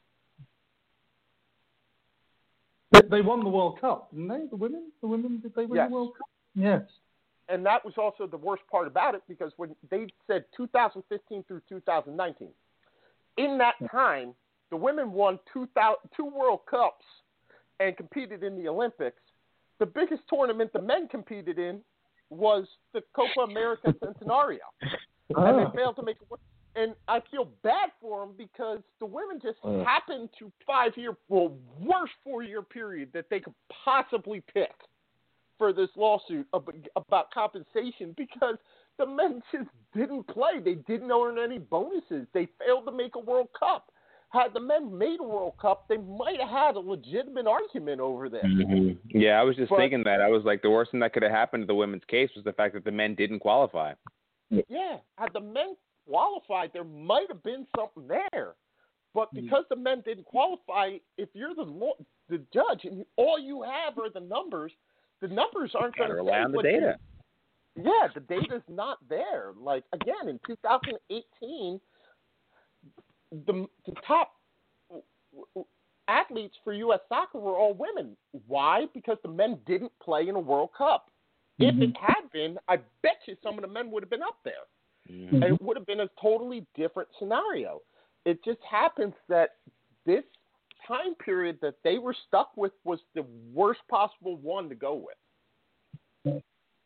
They won the World Cup, didn't they? The women? The women, did they win yes. the World Cup? Yes. And that was also the worst part about it, because when they said two thousand fifteen through two thousand nineteen, in that time, the women won two, thousand, two World Cups and competed in the Olympics. The biggest tournament the men competed in was the Copa America Centenario. Ah. And they failed to make it work. And I feel bad for them because the women just Uh. happened to five-year, well, worst four-year period that they could possibly pick for this lawsuit about compensation, because the men just didn't play. They didn't earn any bonuses. They failed to make a World Cup. Had the men made a World Cup, they might have had a legitimate argument over this. Mm-hmm. Yeah, I was just but, thinking that. I was like, the worst thing that could have happened to the women's case was the fact that the men didn't qualify. Yeah, had the men qualified, there might have been something there. But because the men didn't qualify, if you're the the judge and all you have are the numbers, the numbers aren't going to rely on the what data. You, yeah, the data's not there. Like, again, in two thousand eighteen, the, the top athletes for U S Soccer were all women. Why? Because the men didn't play in a World Cup. Mm-hmm. If it had been, I bet you some of the men would have been up there. Mm-hmm. And it would have been a totally different scenario. It just happens that this time period that they were stuck with was the worst possible one to go with.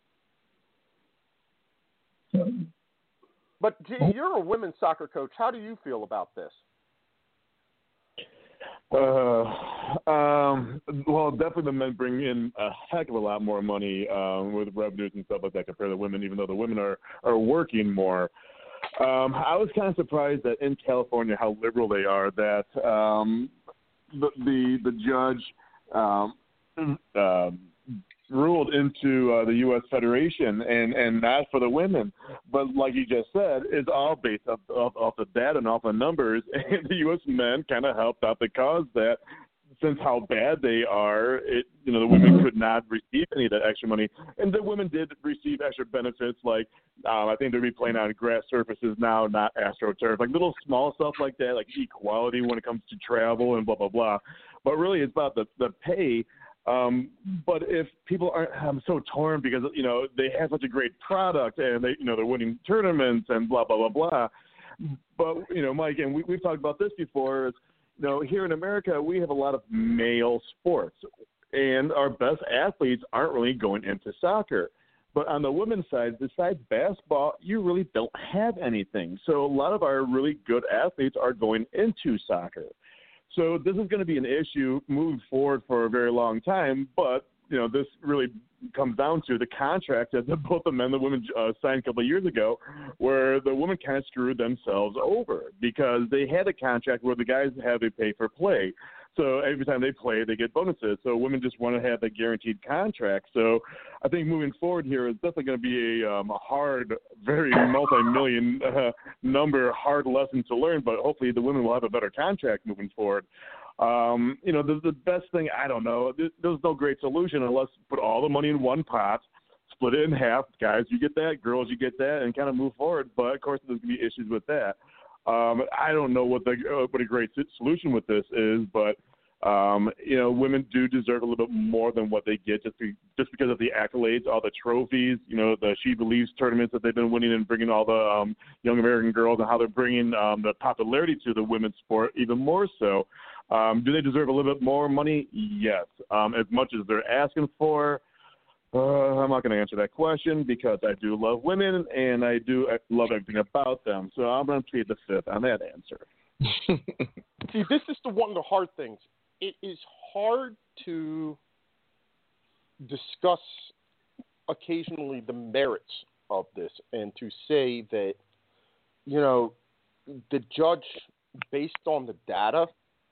But, G, you're a women's soccer coach. How do you feel about this? Uh, um, well, definitely the men bring in a heck of a lot more money um, with revenues and stuff like that compared to the women, even though the women are, are working more. Um, I was kind of surprised that in California how liberal they are, that um, the, the the judge um, uh, ruled into uh, the U S Federation and, and not for the women. But like you just said, it's all based off, off, off the data and off the numbers. And the U S men kind of helped out the cause that since how bad they are, it you know the women could not receive any of that extra money, and the women did receive extra benefits like um, I think they'll be playing on grass surfaces now, not AstroTurf, like little small stuff like that, like equality when it comes to travel and blah blah blah. But really, it's about the the pay. Um, but if people aren't, I'm so torn because you know they have such a great product and they you know they're winning tournaments and blah blah blah blah. But you know, Mike, and we, we've talked about this before. Is, you know, here in America, we have a lot of male sports, and our best athletes aren't really going into soccer. But on the women's side, besides basketball, you really don't have anything. So a lot of our really good athletes are going into soccer. So this is going to be an issue moving forward for a very long time. But, you know, this really comes down to the contract that both the men and the women uh, signed a couple of years ago, where the women kind of screwed themselves over because they had a contract where the guys have to pay for play. So every time they play, they get bonuses. So women just want to have a guaranteed contract. So I think moving forward here is definitely going to be a, um, a hard, very multi-million uh, number, hard lesson to learn. But hopefully the women will have a better contract moving forward. Um, you know, the, the best thing, I don't know, there, there's no great solution unless put all the money in one pot, split it in half. Guys, you get that. Girls, you get that, and kind of move forward. But, of course, there's going to be issues with that. Um, I don't know what the uh, what a great solution with this is, but um, you know, women do deserve a little bit more than what they get just be, just because of the accolades, all the trophies, you know, the She Believes tournaments that they've been winning and bringing all the um, young American girls, and how they're bringing um, the popularity to the women's sport even more so. Um, do they deserve a little bit more money? Yes, um, as much as they're asking for. Uh, I'm not going to answer that question because I do love women and I do love everything about them. So I'm going to plead the fifth on that answer. See, this is the one of the hard things. It is hard to discuss occasionally the merits of this and to say that, you know, the judge, based on the data,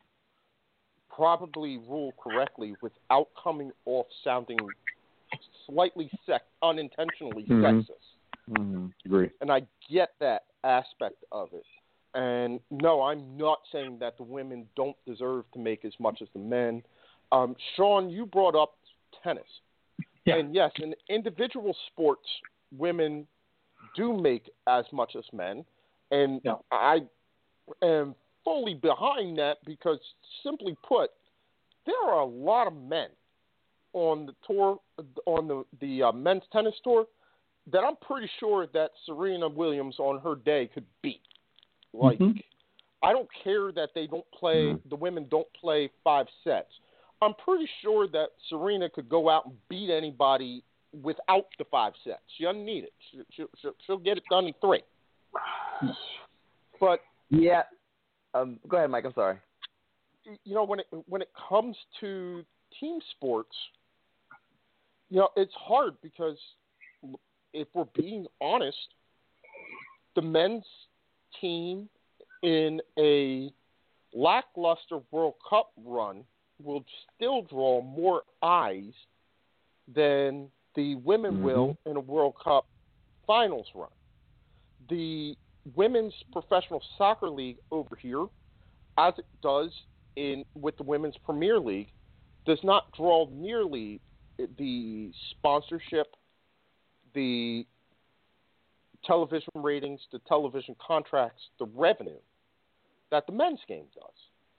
probably ruled correctly without coming off sounding slightly sec- unintentionally mm-hmm. sexist. Mm-hmm. Agree. And I get that aspect of it. And no, I'm not saying that the women don't deserve to make as much as the men. Um, Sean, you brought up tennis. Yeah. And yes, in individual sports, women do make as much as men. And yeah. I am fully behind that because, simply put, there are a lot of men on the tour, on the the uh, men's tennis tour, that I'm pretty sure that Serena Williams on her day could beat. Like, mm-hmm. I don't care that they don't play, mm-hmm. the women don't play five sets. I'm pretty sure that Serena could go out and beat anybody without the five sets. She doesn't need it. She, she, she'll, she'll get it done in three. But yeah, um, go ahead, Mike. I'm sorry. You know, when it when it comes to team sports, you know, it's hard because if we're being honest, the men's team in a lackluster World Cup run will still draw more eyes than the women mm-hmm. will in a World Cup finals run. The Women's Professional Soccer League over here, as it does in with the Women's Premier League, does not draw nearly the sponsorship, the television ratings, the television contracts, the revenue that the men's game does.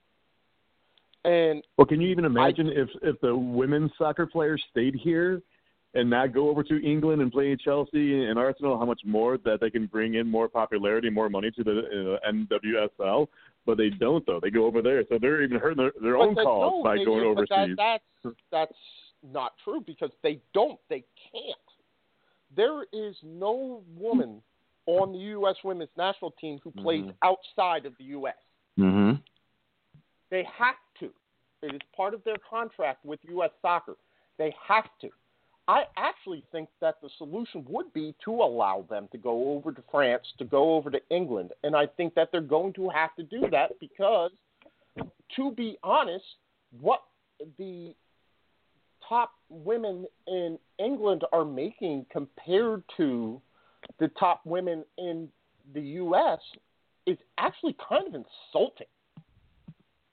And well, can you even imagine I, if, if the women's soccer players stayed here and not go over to England and play Chelsea and Arsenal, how much more that they can bring in more popularity, more money to the uh, N W S L? But they don't, though. They go over there. So they're even hurting their, their own cause by they, going overseas. That, that's, that's not true because they don't. They can't. There is no woman on the U S women's national team who plays mm-hmm. outside of the U S Mm-hmm. They have to. It is part of their contract with U S Soccer. They have to. I actually think that the solution would be to allow them to go over to France, to go over to England. And I think that they're going to have to do that because, to be honest, what the top women in England are making compared to the top women in the U S is actually kind of insulting.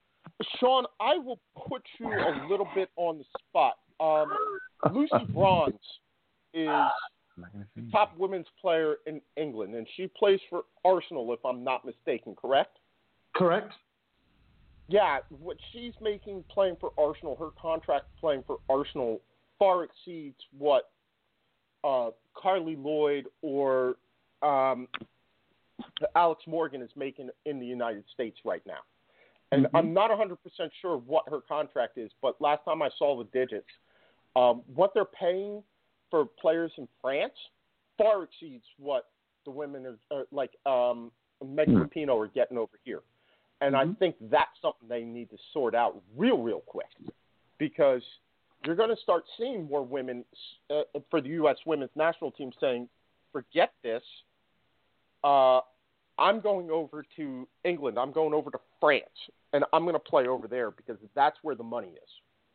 Sean, I will put you a little bit on the spot. Um, Lucy Bronze is the top women's player in England, and she plays for Arsenal, if I'm not mistaken, correct? Correct. Yeah, what she's making playing for Arsenal, her contract playing for Arsenal far exceeds what uh, Carly Lloyd or um, Alex Morgan is making in the United States right now. And mm-hmm. I'm not one hundred percent sure what her contract is, but last time I saw the digits, um, what they're paying for players in France far exceeds what the women are, uh, like um, Megan mm-hmm. Rapinoe are getting over here. And mm-hmm. I think that's something they need to sort out real, real quick, because you're going to start seeing more women uh, for the U S women's national team saying, forget this. Uh, I'm going over to England. I'm going over to France, and I'm going to play over there because that's where the money is.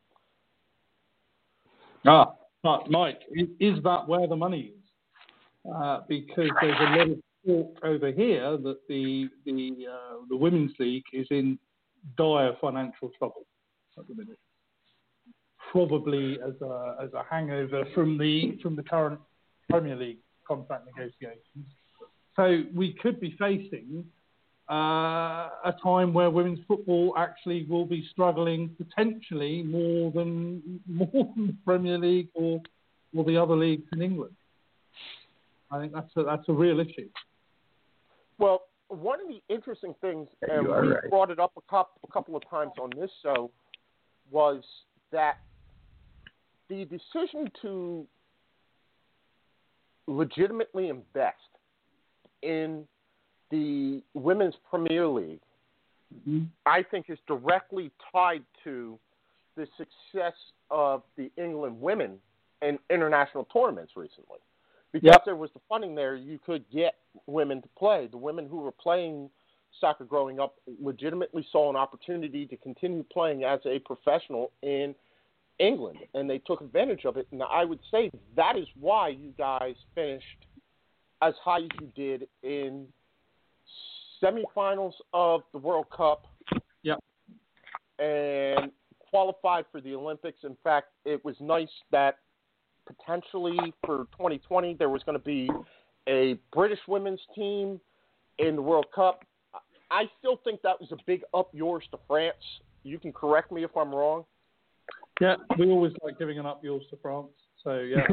Ah, Mike, is that where the money is? Uh, because there's a lot of talk over here that the the uh, the women's league is in dire financial trouble at the minute, probably as a as a hangover from the from the current Premier League contract negotiations. So we could be facing uh, a time where women's football actually will be struggling potentially more than more than the Premier League or or the other leagues in England. I think that's a, that's a real issue. Well, one of the interesting things, and we right. brought it up a couple, a couple of times on this show, was that the decision to legitimately invest in the Women's Premier League, mm-hmm. I think is directly tied to the success of the England women in international tournaments recently. Because yep. there was the funding there, you could get women to play. The women who were playing soccer growing up legitimately saw an opportunity to continue playing as a professional in England, and they took advantage of it. And I would say that is why you guys finished as high as you did in semifinals of the World Cup yep. and qualified for the Olympics. In fact, it was nice that potentially for twenty twenty there was going to be a British women's team in the World Cup. I still think that was a big up yours to France. You can correct me if I'm wrong. Yeah, we always like giving an up yours to France. So, yeah.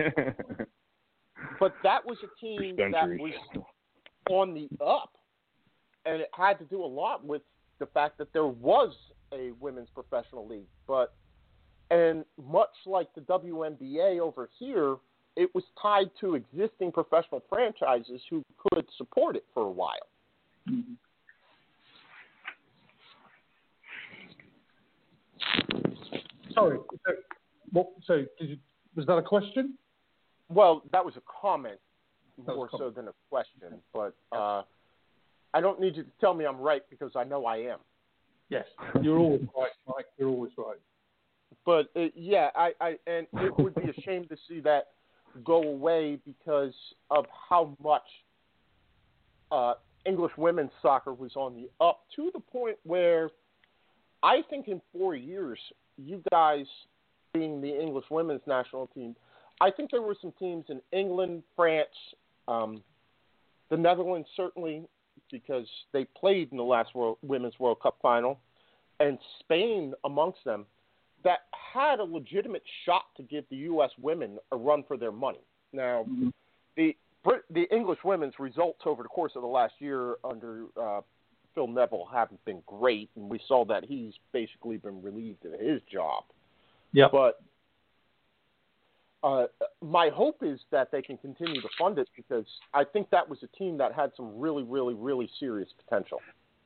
But that was a team that was on the up, and it had to do a lot with the fact that there was a women's professional league. But and much like the W N B A over here, it was tied to existing professional franchises who could support it for a while. Mm-hmm. Sorry, so, what, so did you, was that a question? Well, that was a comment more was a comment. so than a question. But uh, I don't need you to tell me I'm right because I know I am. Yes, you're always right, Mike. You're always right. But uh, yeah, I, I and it would be a shame to see that go away because of how much uh, English women's soccer was on the up, to the point where I think in four years, you guys being the English women's national team, I think there were some teams in England, France, um, the Netherlands certainly, because they played in the last World, Women's World Cup final, and Spain amongst them, that had a legitimate shot to give the U S women a run for their money. Now, mm-hmm. the the English women's results over the course of the last year under uh, Phil Neville haven't been great, and we saw that he's basically been relieved of his job. Yeah. But uh, my hope is that they can continue to fund it because I think that was a team that had some really, really, really serious potential.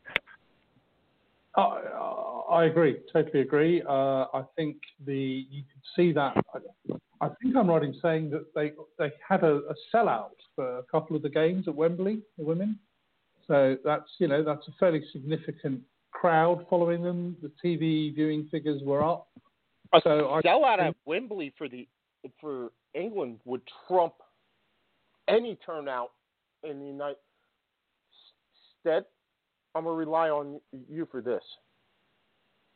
Uh, I agree, totally agree. Uh, I think the you could see that. I, I think I'm right in saying that they they had a, a sellout for a couple of the games at Wembley, the women. So that's you know that's a fairly significant crowd following them. The T V viewing figures were up. A so sellout think, at Wembley for the for England would trump any turnout in the United States. I'm going to rely on you for this.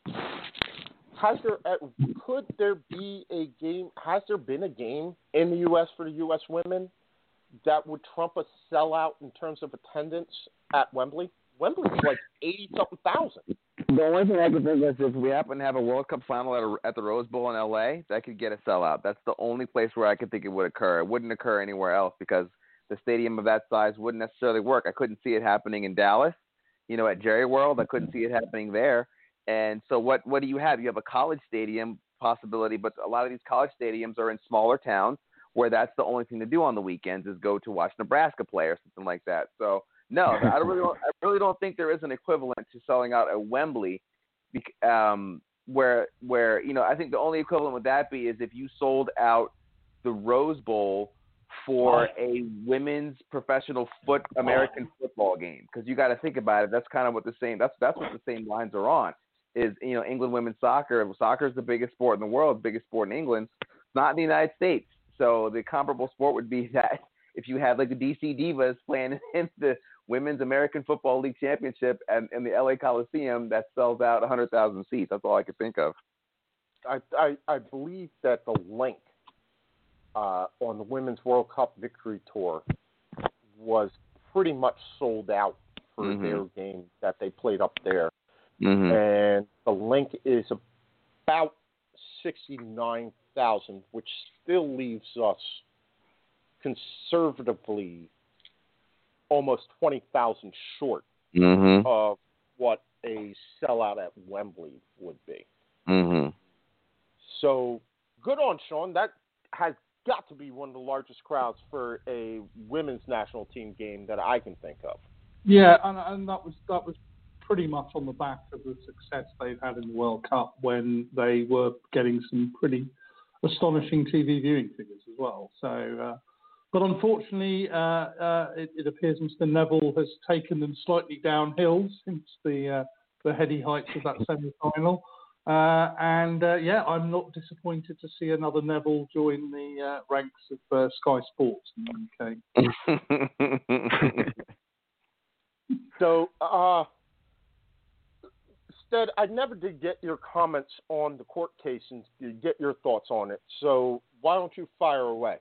Has there uh, could there be a game? Has there been a game in the U S for the U S women that would trump a sellout in terms of attendance at Wembley? Wembley's like eighty something thousand. The only thing I can think is if we happen to have a World Cup final at, a, at the Rose Bowl in L A, that could get a sellout. That's the only place where I could think it would occur. It wouldn't occur anywhere else because the stadium of that size wouldn't necessarily work. I couldn't see it happening in Dallas, you know, at Jerry World. I couldn't see it happening there. And so what, what do you have? You have a college stadium possibility, but a lot of these college stadiums are in smaller towns where that's the only thing to do on the weekends is go to watch Nebraska play or something like that. So, no, I don't really, don't, I really don't think there is an equivalent to selling out at Wembley, um, where, where you know, I think the only equivalent would that be is if you sold out the Rose Bowl for a women's professional foot American football game, because you got to think about it. That's kind of what the same. That's that's what the same lines are on. Is you know England women's soccer. Soccer is the biggest sport in the world, biggest sport in England, not in the United States. So the comparable sport would be that if you had like the D C Divas playing in the Women's American Football League Championship and in the L A Coliseum that sells out one hundred thousand seats. That's all I could think of. I I, I believe that the link uh, on the Women's World Cup Victory Tour was pretty much sold out for mm-hmm. their game that they played up there. Mm-hmm. And the link is about sixty-nine thousand, which still leaves us conservatively almost twenty thousand short mm-hmm. of what a sellout at Wembley would be. Mm-hmm. So good on Sean. That has got to be one of the largest crowds for a women's national team game that I can think of. Yeah, and, and that was that was pretty much on the back of the success they've had in the World Cup when they were getting some pretty astonishing T V viewing figures as well. So, uh, but unfortunately, uh, uh, it, it appears Mister Neville has taken them slightly downhill since the uh, the heady heights of that semi-final. Uh, and uh, yeah, I'm not disappointed to see another Neville join the uh, ranks of uh, Sky Sports in the U K. So, uh, Stead, I never did get your comments on the court case and get your thoughts on it. So why don't you fire away?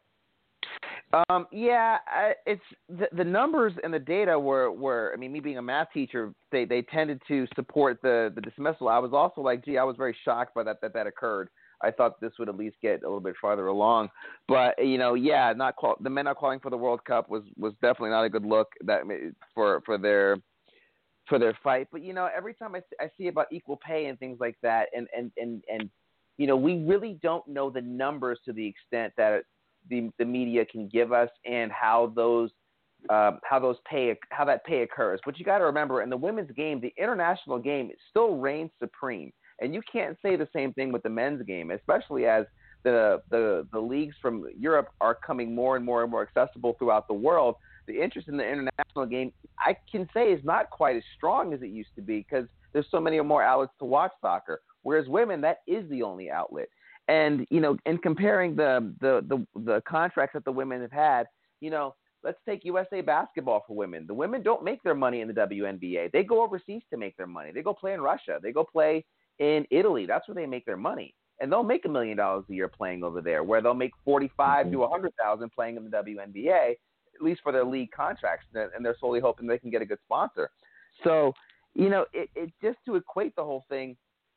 Um, yeah, I, it's the, the numbers and the data were, were, I mean, me being a math teacher, they, they tended to support the, the dismissal. I was also like, gee, I was very shocked by that, that that occurred. I thought this would at least get a little bit farther along. But, you know, yeah, not qual- the men not qualifying for the World Cup was, was definitely not a good look that for, for their for their fight. But, you know, every time I, I see about equal pay and things like that, and, and, and, and, you know, we really don't know the numbers to the extent that the, the media can give us and how those uh, how those pay how that pay occurs. But you got to remember, in the women's game, the international game still reigns supreme. And you can't say the same thing with the men's game, especially as the, the the leagues from Europe are coming more and more and more accessible throughout the world. The interest in the international game, I can say, is not quite as strong as it used to be because there's so many more outlets to watch soccer. Whereas women, that is the only outlet. And, you know, in comparing the the the, the contracts that the women have had, you know, let's take U S A Basketball for women. The women don't make their money in the W N B A. They go overseas to make their money. They go play in Russia. They go play in Italy. That's where they make their money. And they'll make a million dollars a year playing over there, where they'll make forty-five to one hundred thousand playing in the W N B A, at least for their league contracts. And they're solely hoping they can get a good sponsor. So, you know, it, it just to equate the whole thing,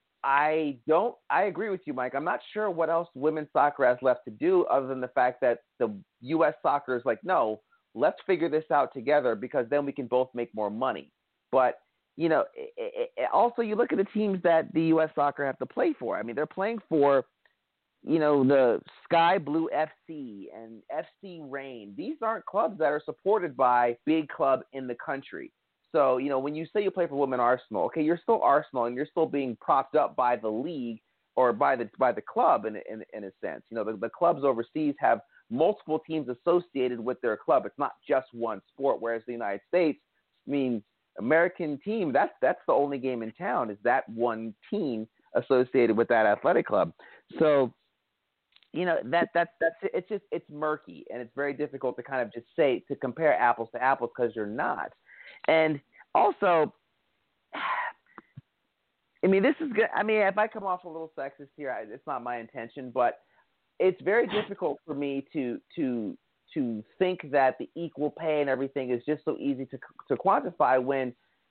I don't, I agree with you, Mike. I'm not sure what else women's soccer has left to do other than the fact that the U S soccer is like, no, let's figure this out together because then we can both make more money. But, you know, it, it, also you look at the teams that the U S soccer have to play for. I mean, they're playing for, you know, the Sky Blue F C and F C Reign. These aren't clubs that are supported by big club in the country. So, you know, when you say you play for Women Arsenal, okay, you're still Arsenal and you're still being propped up by the league or by the by the club in in, in a sense. You know, the, the clubs overseas have multiple teams associated with their club. It's not just one sport, whereas the United States, I mean, American team, that's that's the only game in town is that one team associated with that athletic club. So, you know, that that that's it's just it's murky and it's very difficult to kind of just say to compare apples to apples because you're not. And also, I mean, this is good. I mean, if I come off a little sexist here, I, it's not my intention, but it's very difficult for me to to to think that the equal pay and everything is just so easy to to quantify when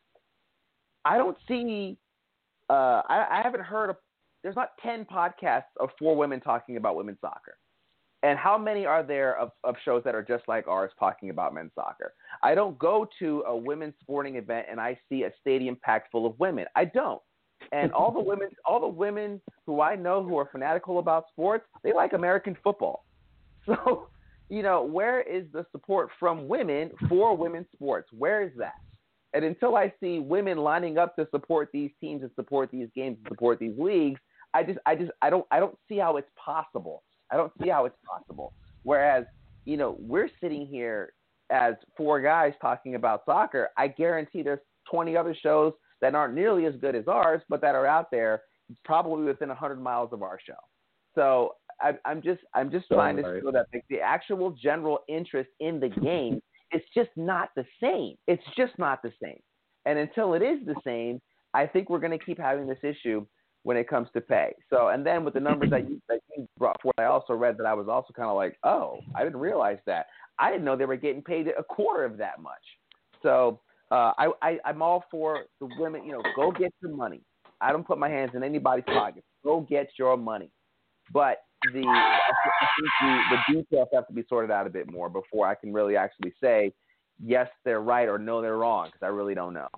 I don't see. Uh, I, I haven't heard of. There's not ten podcasts of four women talking about women's soccer. And how many are there of, of shows that are just like ours talking about men's soccer? I don't go to a women's sporting event and I see a stadium packed full of women. I don't. And all the women, all the women who I know who are fanatical about sports, they like American football. So, you know, where is the support from women for women's sports? Where is that? And until I see women lining up to support these teams and support these games and support these leagues, I just, I just, I don't, I don't see how it's possible. I don't see how it's possible. Whereas, you know, we're sitting here as four guys talking about soccer. I guarantee there's twenty other shows that aren't nearly as good as ours, but that are out there probably within one hundred miles of our show. So I, I'm just, I'm just trying right. to show that the actual general interest in the game is just not the same. It's just not the same. And until it is the same, I think we're going to keep having this issue when it comes to pay. So, and then with the numbers that you, that you brought forth, I also read that I was also kind of like, oh, I didn't realize that. I didn't know they were getting paid a quarter of that much. So uh, I, I, I'm all for the women, you know, go get your money. I don't put my hands in anybody's pockets. Go get your money. But the, I think the, the details have to be sorted out a bit more before I can really actually say, yes, they're right or no, they're wrong, because I really don't know.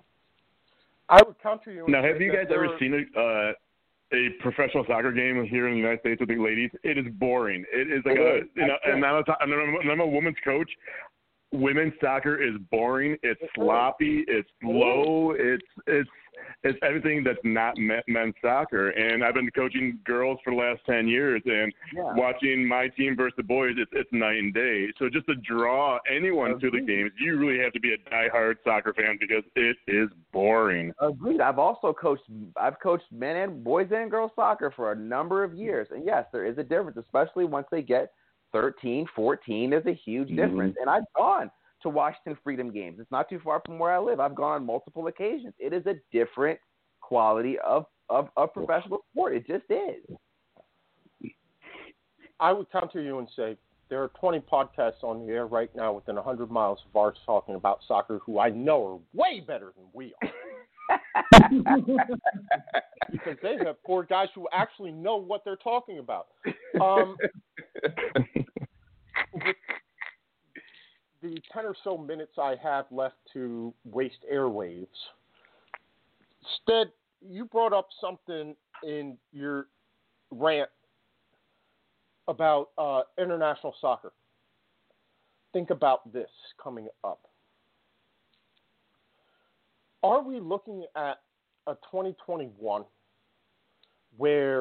I would counter you. Now, have you guys ever there... seen a, uh, a professional soccer game here in the United States with the ladies? It is boring. It is like it a, is. you know, and I'm a, and I'm, a, and I'm a women's coach. Women's soccer is boring. It's sloppy. It's slow. It's it's it's everything that's not men's soccer. And I've been coaching girls for the last ten years, and yeah. watching my team versus the boys, it's it's night and day. So just to draw anyone Agreed. to the games, you really have to be a diehard soccer fan because it is boring. Agreed. I've also coached. I've coached men and boys and girls soccer for a number of years, and yes, there is a difference, especially once they get thirteen, fourteen. There's a huge difference. Mm-hmm. And I've gone to Washington Freedom games. It's not too far from where I live. I've gone on multiple occasions. It is a different quality of, of, of professional sport. It just is. I would counter you and say there are twenty podcasts on the air right now within one hundred miles of ours talking about soccer who I know are way better than we are. Because they have four guys who actually know what they're talking about. Um, with the ten or so minutes I have left to waste airwaves, Stead, you brought up something in your rant about uh, international soccer. Think about this coming up. Are we looking at a twenty twenty-one where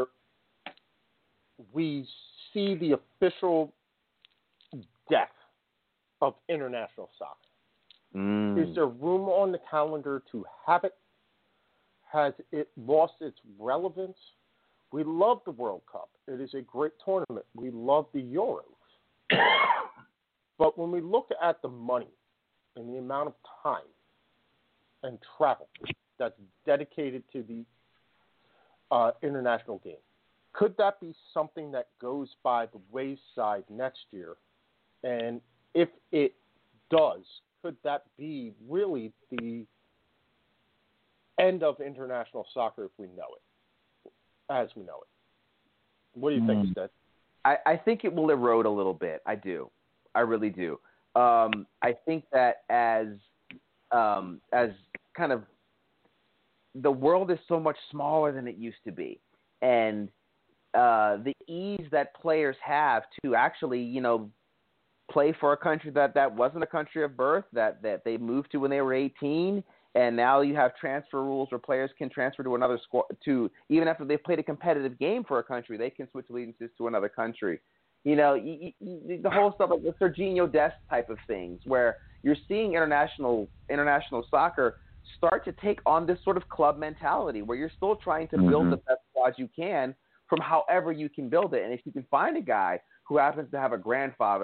we see the official death of international soccer? Mm. Is there room on the calendar to have it? Has it lost its relevance? We love the World Cup. It is a great tournament. We love the Euros. But when we look at the money and the amount of time and travel that's dedicated to the uh, international game, could that be something that goes by the wayside next year? And if it does, could that be really the end of international soccer if we know it, as we know it? What do you mm. think, Stead? I, I think it will erode a little bit. I do. I really do. Um, I think that as um, as kind of the world is so much smaller than it used to be, and uh, the ease that players have to actually, you know, play for a country that, that wasn't a country of birth, that, that they moved to when they were eighteen, and now you have transfer rules where players can transfer to another squad, to even after they've played a competitive game for a country, they can switch allegiances to another country. You know, you, you, the whole stuff like the Serginho Dest type of things, where you're seeing international international soccer start to take on this sort of club mentality, where you're still trying to mm-hmm. build the best squad you can from however you can build it. And if you can find a guy who happens to have a grandfather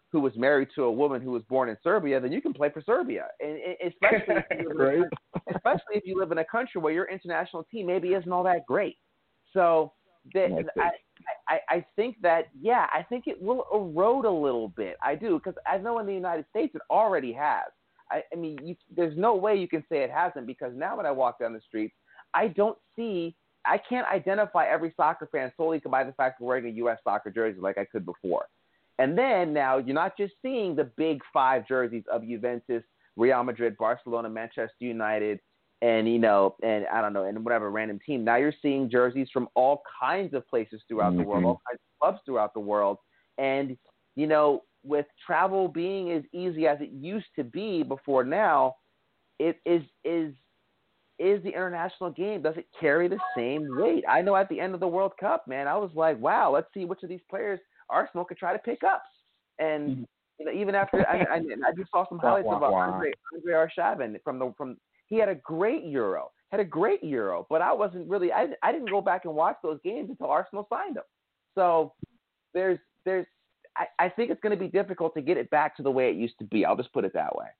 who was married to a woman who was born in Serbia, then you can play for Serbia. And, and especially, if you live in a, especially if you live in a country where your international team maybe isn't all that great. So that, I, I, I think that, yeah, I think it will erode a little bit. I do, because I know in the United States it already has. I, I mean, you, there's no way you can say it hasn't, because now when I walk down the streets, I don't see – I can't identify every soccer fan solely by the fact we're wearing a U S soccer jersey like I could before. And then now you're not just seeing the big five jerseys of Juventus, Real Madrid, Barcelona, Manchester United, and, you know, and I don't know, and whatever random team. Now you're seeing jerseys from all kinds of places throughout mm-hmm. the world, all kinds of clubs throughout the world. And, you know, with travel being as easy as it used to be before now, it is is is the international game, does it carry the same weight? I know at the end of the World Cup, man, I was like, wow, let's see which of these players Arsenal could try to pick up. And mm-hmm. you know, even after I, I, I just saw some highlights about Andre, Andre Arshavin from the from he had a great Euro, had a great Euro, but I wasn't really I I didn't go back and watch those games until Arsenal signed him. So there's there's I, I think it's going to be difficult to get it back to the way it used to be. I'll just put it that way.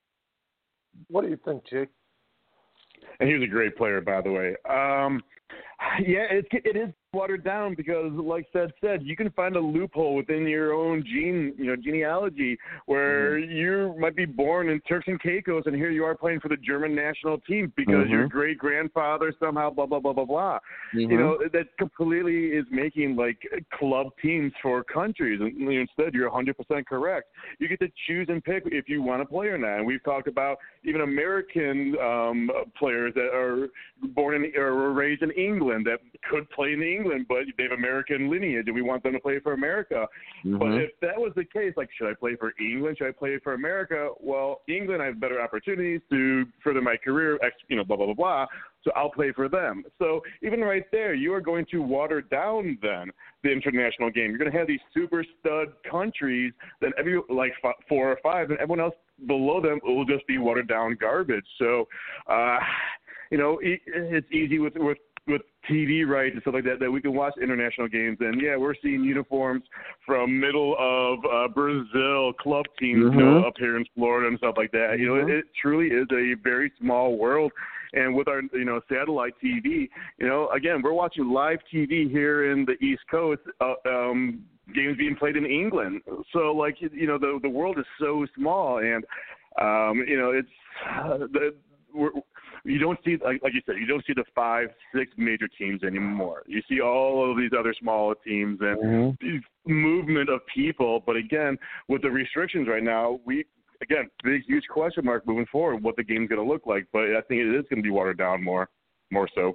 What do you think, Jake? And he was a great player, by the way. Um, yeah, it, it is watered down because, like Seth said, you can find a loophole within your own gene, you know, genealogy where mm-hmm. you might be born in Turks and Caicos, and here you are playing for the German national team because mm-hmm. your great grandfather somehow blah blah blah blah blah. Mm-hmm. You know, that completely is making like club teams for countries, and instead you're one hundred percent correct. You get to choose and pick if you want to play or not. And we've talked about even American um, players that are born in or were raised in England that could play in England, but they have American lineage, and we want them to play for America. Mm-hmm. But if that was the case, like, should I play for England? Should I play for America? Well, England, I have better opportunities to further my career, you know, blah, blah, blah, blah. So I'll play for them. So even right there, you are going to water down then the international game. You're going to have these super stud countries, then every like f- four or five, and everyone else below them will just be watered down garbage. So, uh, you know, it, it's easy with with with T V rights and stuff like that, that we can watch international games. And, yeah, we're seeing uniforms from middle of uh, Brazil club teams, mm-hmm. you know, up here in Florida and stuff like that. Mm-hmm. You know, it, it truly is a very small world. And with our, you know, satellite T V, you know, again, we're watching live T V here in the East Coast, uh, um, games being played in England. So, like, you know, the the world is so small. And, um, you know, it's uh, the we're, you don't see, like, like you said, you don't see the five, six major teams anymore. You see all of these other smaller teams and mm-hmm. movement of people. But again, with the restrictions right now, we, again, big, huge question mark moving forward what the game's going to look like. But I think it is going to be watered down more, more so.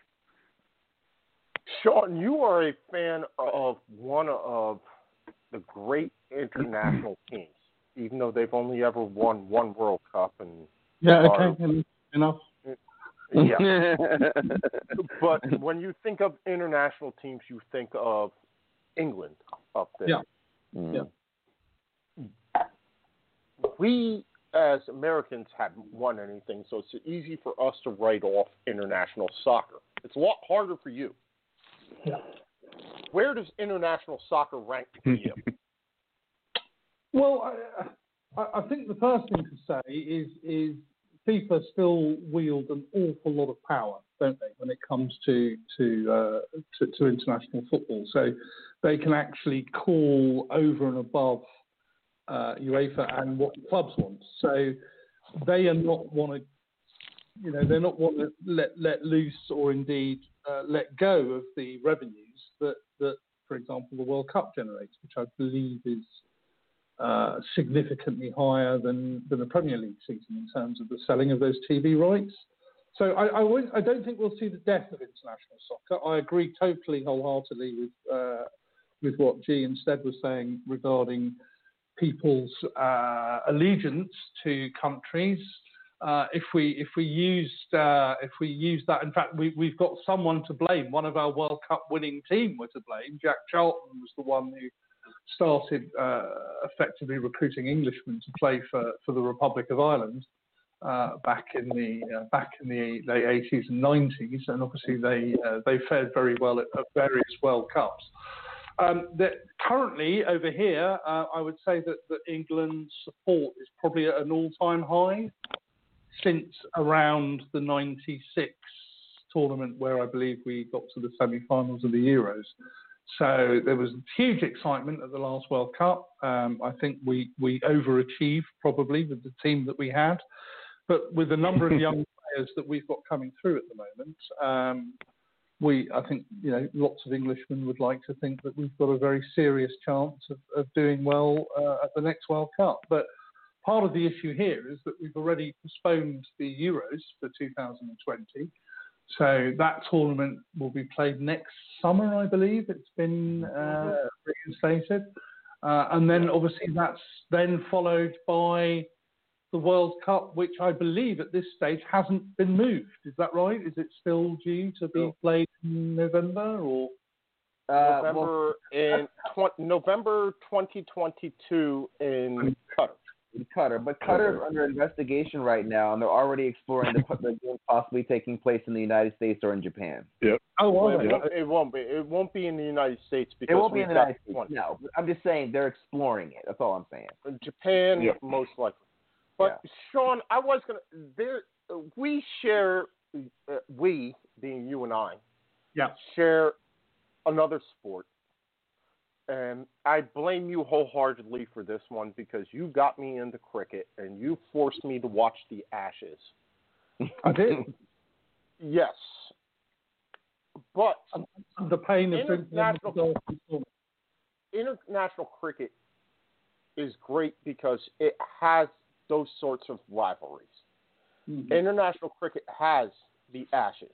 Sean, you are a fan of one of the great international teams, even though they've only ever won one World Cup. And yeah, okay, are, enough. Yeah. But when you think of international teams, you think of England up there. Yeah. Mm. yeah. We, as Americans, haven't won anything, so it's easy for us to write off international soccer. It's a lot harder for you. Yeah. Where does international soccer rank for you? Well, I, I think the first thing to say is is FIFA still wield an awful lot of power, don't they, when it comes to to, uh, to to international football? So they can actually call over and above uh, UEFA and what the clubs want. So they are not want to, you know, they're not want to let let loose or indeed uh, let go of the revenues that that, for example, the World Cup generates, which I believe is Uh, significantly higher than, than the Premier League season in terms of the selling of those T V rights. So I, I, won't, I don't think we'll see the death of international soccer. I agree totally wholeheartedly with uh, with what G instead was saying regarding people's uh, allegiance to countries. Uh, if we if we used uh, if we use that, in fact, we, we've got someone to blame. One of our World Cup winning team were to blame. Jack Charlton was the one who started uh, effectively recruiting Englishmen to play for, for the Republic of Ireland uh, back in the uh, back in the late eighties and nineties, and obviously they uh, they fared very well at, at various World Cups. Um, that currently over here, uh, I would say that, that England's support is probably at an all-time high since around the ninety-six tournament, where I believe we got to the semi-finals of the Euros. So there was huge excitement at the last World Cup. Um, I think we, we overachieved probably with the team that we had. But with the number of young players that we've got coming through at the moment, um, we, I think, you know, lots of Englishmen would like to think that we've got a very serious chance of, of doing well uh, at the next World Cup. But part of the issue here is that we've already postponed the Euros for two thousand twenty. So that tournament will be played next summer, I believe. It's been uh, reinstated. Uh, and then obviously that's then followed by the World Cup, which I believe at this stage hasn't been moved. Is that right? Is it still due to be played in November or? Uh, November in tw- November twenty twenty-two in Qatar. In Qatar, but Qatar is under investigation right now, and they're already exploring the, the game possibly taking place in the United States or in Japan. Yep. Oh, well, it, won't, it won't be. It won't be in the United States because it won't be in the United States. one. No, I'm just saying they're exploring it. That's all I'm saying. In Japan, yep. most likely. But yeah. Sean, I was gonna. There, we share. Uh, we, being you and I, yeah, share another sport. And I blame you wholeheartedly for this one because you got me into cricket and you forced me to watch the Ashes. I did. Yes. But the pain of international, international cricket is great because it has those sorts of rivalries. Mm-hmm. International cricket has the Ashes.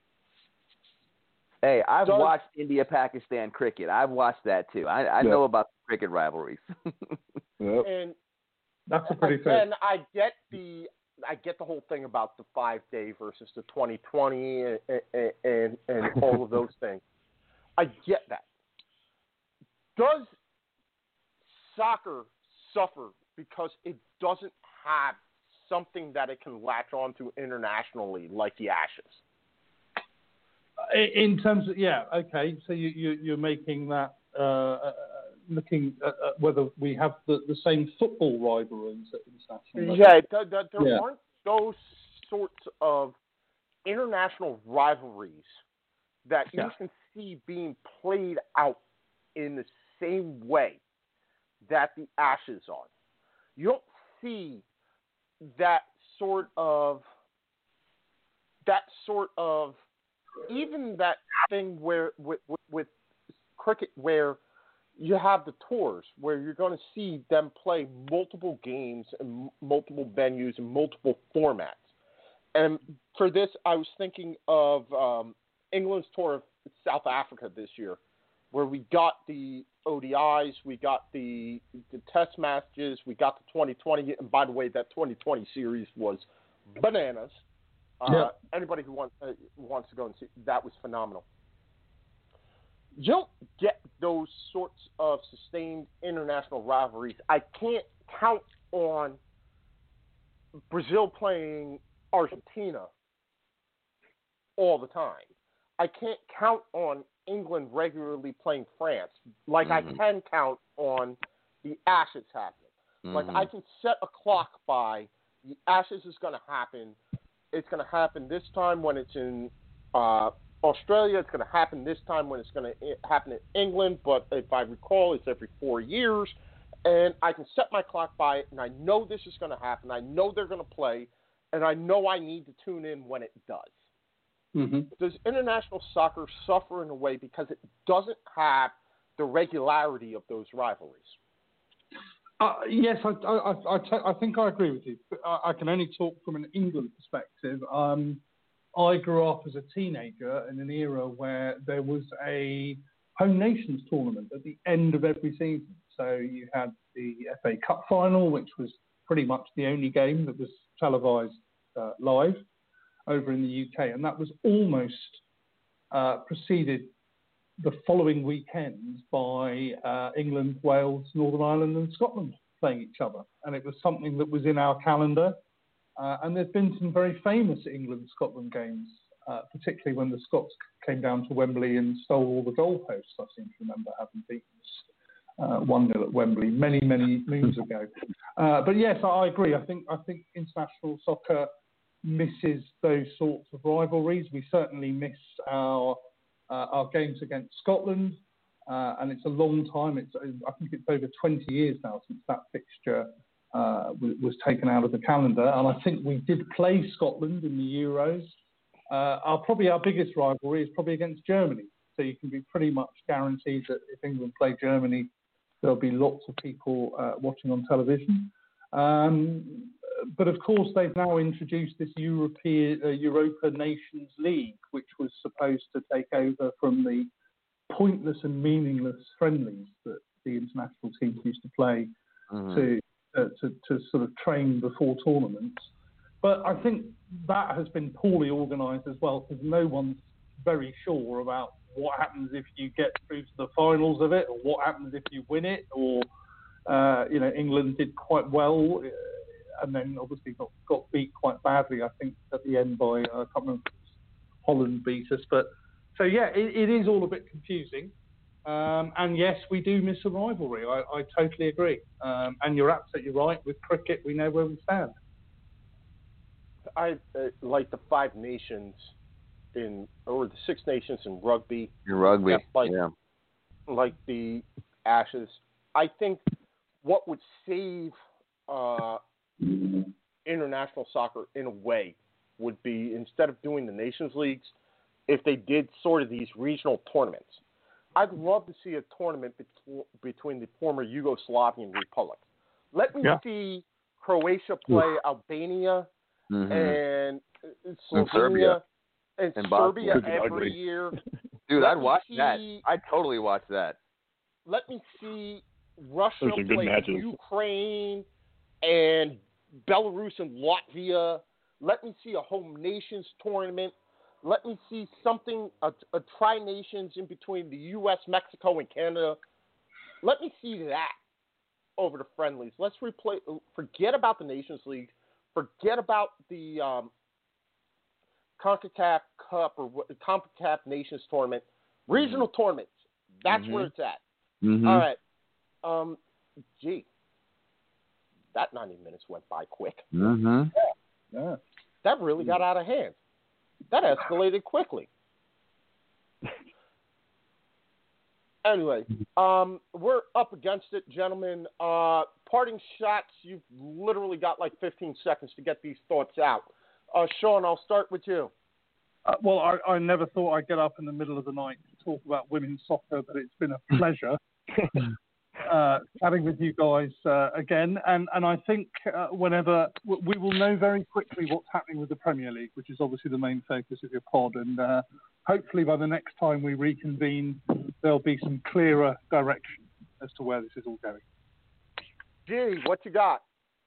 Hey, I've Does, watched India-Pakistan cricket. I've watched that too. I, I yeah. know about the cricket rivalries. Yep. And that's a pretty again, fair. I get the I get the whole thing about the five day versus the twenty twenty and and, and, and all of those things. I get that. Does soccer suffer because it doesn't have something that it can latch onto internationally like the Ashes? In terms of, yeah, okay, so you, you, you're making that, uh, looking at, at whether we have the, the same football rivalries at international level. Yeah, th- th- there yeah. aren't those sorts of international rivalries that yeah. you can see being played out in the same way that the Ashes are. You don't see that sort of, that sort of, even that thing where with, with, with cricket where you have the tours where you're going to see them play multiple games and multiple venues and multiple formats. And for this, I was thinking of um, England's tour of South Africa this year, where we got the O D Is, we got the the test matches, we got the twenty twenty. And by the way, that twenty twenty series was bananas. Uh, yeah. Anybody who wants uh, wants to go and see, that was phenomenal. You don't get those sorts of sustained international rivalries. I can't count on Brazil playing Argentina all the time. I can't count on England regularly playing France like mm-hmm. I can count on the Ashes happening. Mm-hmm. Like I can set a clock by the Ashes is going to happen. It's going to happen this time when it's in uh, Australia. It's going to happen this time when it's going to happen in England. But if I recall, it's every four years. And I can set my clock by it, and I know this is going to happen. I know they're going to play, and I know I need to tune in when it does. Mm-hmm. Does international soccer suffer in a way because it doesn't have the regularity of those rivalries? Uh, yes, I, I, I, t- I think I agree with you. I, I can only talk from an England perspective. Um, I grew up as a teenager in an era where there was a Home Nations tournament at the end of every season. So you had the F A Cup final, which was pretty much the only game that was televised uh, live over in the U K. And that was almost uh, preceded the following weekend by uh, England, Wales, Northern Ireland and Scotland playing each other. And it was something that was in our calendar. Uh, and there's been some very famous England-Scotland games, uh, particularly when the Scots came down to Wembley and stole all the goalposts, I seem to remember having beaten us. uh, one nil at Wembley many, many moons ago. Uh, but yes, I agree. I think I think international soccer misses those sorts of rivalries. We certainly miss our uh, our games against Scotland, uh, and it's a long time. It's I think it's over twenty years now since that fixture uh, w- was taken out of the calendar. And I think we did play Scotland in the Euros. Uh, our probably our biggest rivalry is probably against Germany. So you can be pretty much guaranteed that if England play Germany, there'll be lots of people uh, watching on television. Um, but of course, they've now introduced this European uh, Europa Nations League, which was supposed to take over from the pointless and meaningless friendlies that the international teams used to play mm-hmm. to, uh, to to sort of train before tournaments. But I think that has been poorly organised as well, because no one's very sure about what happens if you get through to the finals of it, or what happens if you win it, or uh, you know, England did quite well, uh, and then obviously got, got beat quite badly, I think, at the end by uh, I can't remember if Holland beat us. But so yeah, it, it is all a bit confusing. Um, and yes, we do miss a rivalry. I, I totally agree. Um, and you're absolutely right. With cricket, we know where we stand. I uh, like the five nations in, or the Six Nations in rugby. In rugby, like, yeah. Like the Ashes. I think what would save uh, international soccer in a way would be, instead of doing the Nations Leagues, if they did sort of these regional tournaments. I'd love to see a tournament be- between the former Yugoslavian republics. Let me yeah. see Croatia play Oof. Albania mm-hmm. and Slovenia and Serbia, and, and Serbia every year. Dude, Let I'd watch see, that. I'd totally watch that. Let me see Russia play Ukraine and Belarus and Latvia. Let me see a home nations tournament. Let me see something, a, a tri-nations in between the U S, Mexico, and Canada. Let me see that over the friendlies. Let's replay. Forget about the Nations League. Forget about the um, CONCACAF Cup or CONCACAF Nations Tournament. Regional mm-hmm. tournaments. That's mm-hmm. where it's at. Mm-hmm. All right. Um, gee, that ninety minutes went by quick. Mm-hmm. Yeah. yeah. That really got out of hand. That escalated quickly. Anyway, um, we're up against it, gentlemen. Uh, parting shots, you've literally got like fifteen seconds to get these thoughts out. Uh, Sean, I'll start with you. Uh, well, I, I never thought I'd get up in the middle of the night to talk about women's soccer, but it's been a pleasure uh, chatting with you guys uh, again. And, and I think uh, whenever we will know very quickly what's happening with the Premier League, which is obviously the main focus of your pod. And uh, hopefully by the next time we reconvene, there'll be some clearer direction as to where this is all going. Gee, what you got?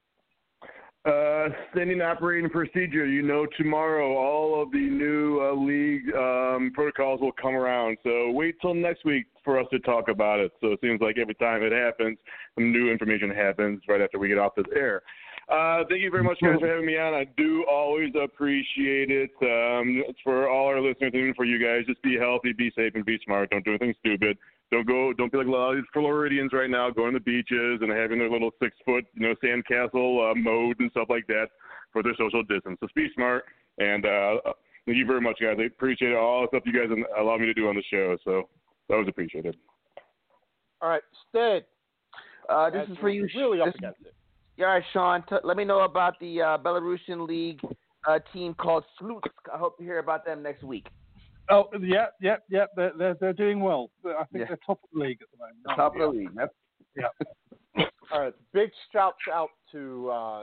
Uh, standing operating procedure. You know, tomorrow all of the new uh, league um, protocols will come around. So wait till next week for us to talk about it. So it seems like every time it happens, some new information happens right after we get off this air. Uh, thank you very much, guys, for having me on. I do always appreciate it. Um, for all our listeners and even for you guys, just be healthy, be safe, and be smart. Don't do anything stupid. Don't go. Don't be like a lot of these Floridians right now, going to the beaches and having their little six-foot, you know, sandcastle uh, mode and stuff like that for their social distance. Just be smart. And uh, thank you very much, guys. I appreciate all the stuff you guys allow me to do on the show. So that was appreciated. All right, Stead. Uh, this is for you. Really up this, against it. Yeah, all right, Sean. T- let me know about the uh, Belarusian league uh, team called Slutsk. I hope to hear about them next week. Oh, yeah, yeah, yeah. They're, they're, they're doing well. I think yeah. they're top of the league at the moment. The top yeah. of the league, yep. Yeah. All right. Big shouts out to uh,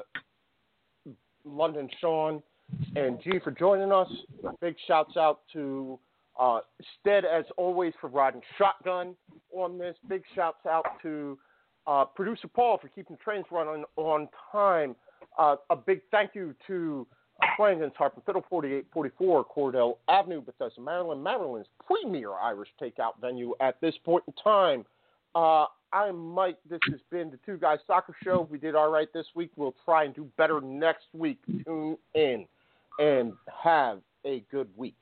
London Sean and G for joining us. Big shouts out to uh, Stead, as always, for riding shotgun on this. Big shouts out to uh, producer Paul for keeping trains running on time. Uh, a big thank you to Flanagan's Harp and Fiddle, forty-eight forty-four Cordell Avenue, Bethesda, Maryland, Maryland's premier Irish takeout venue at this point in time. Uh, I'm Mike. This has been the Two Guys Soccer Show. We did all right this week. We'll try and do better next week. Tune in and have a good week.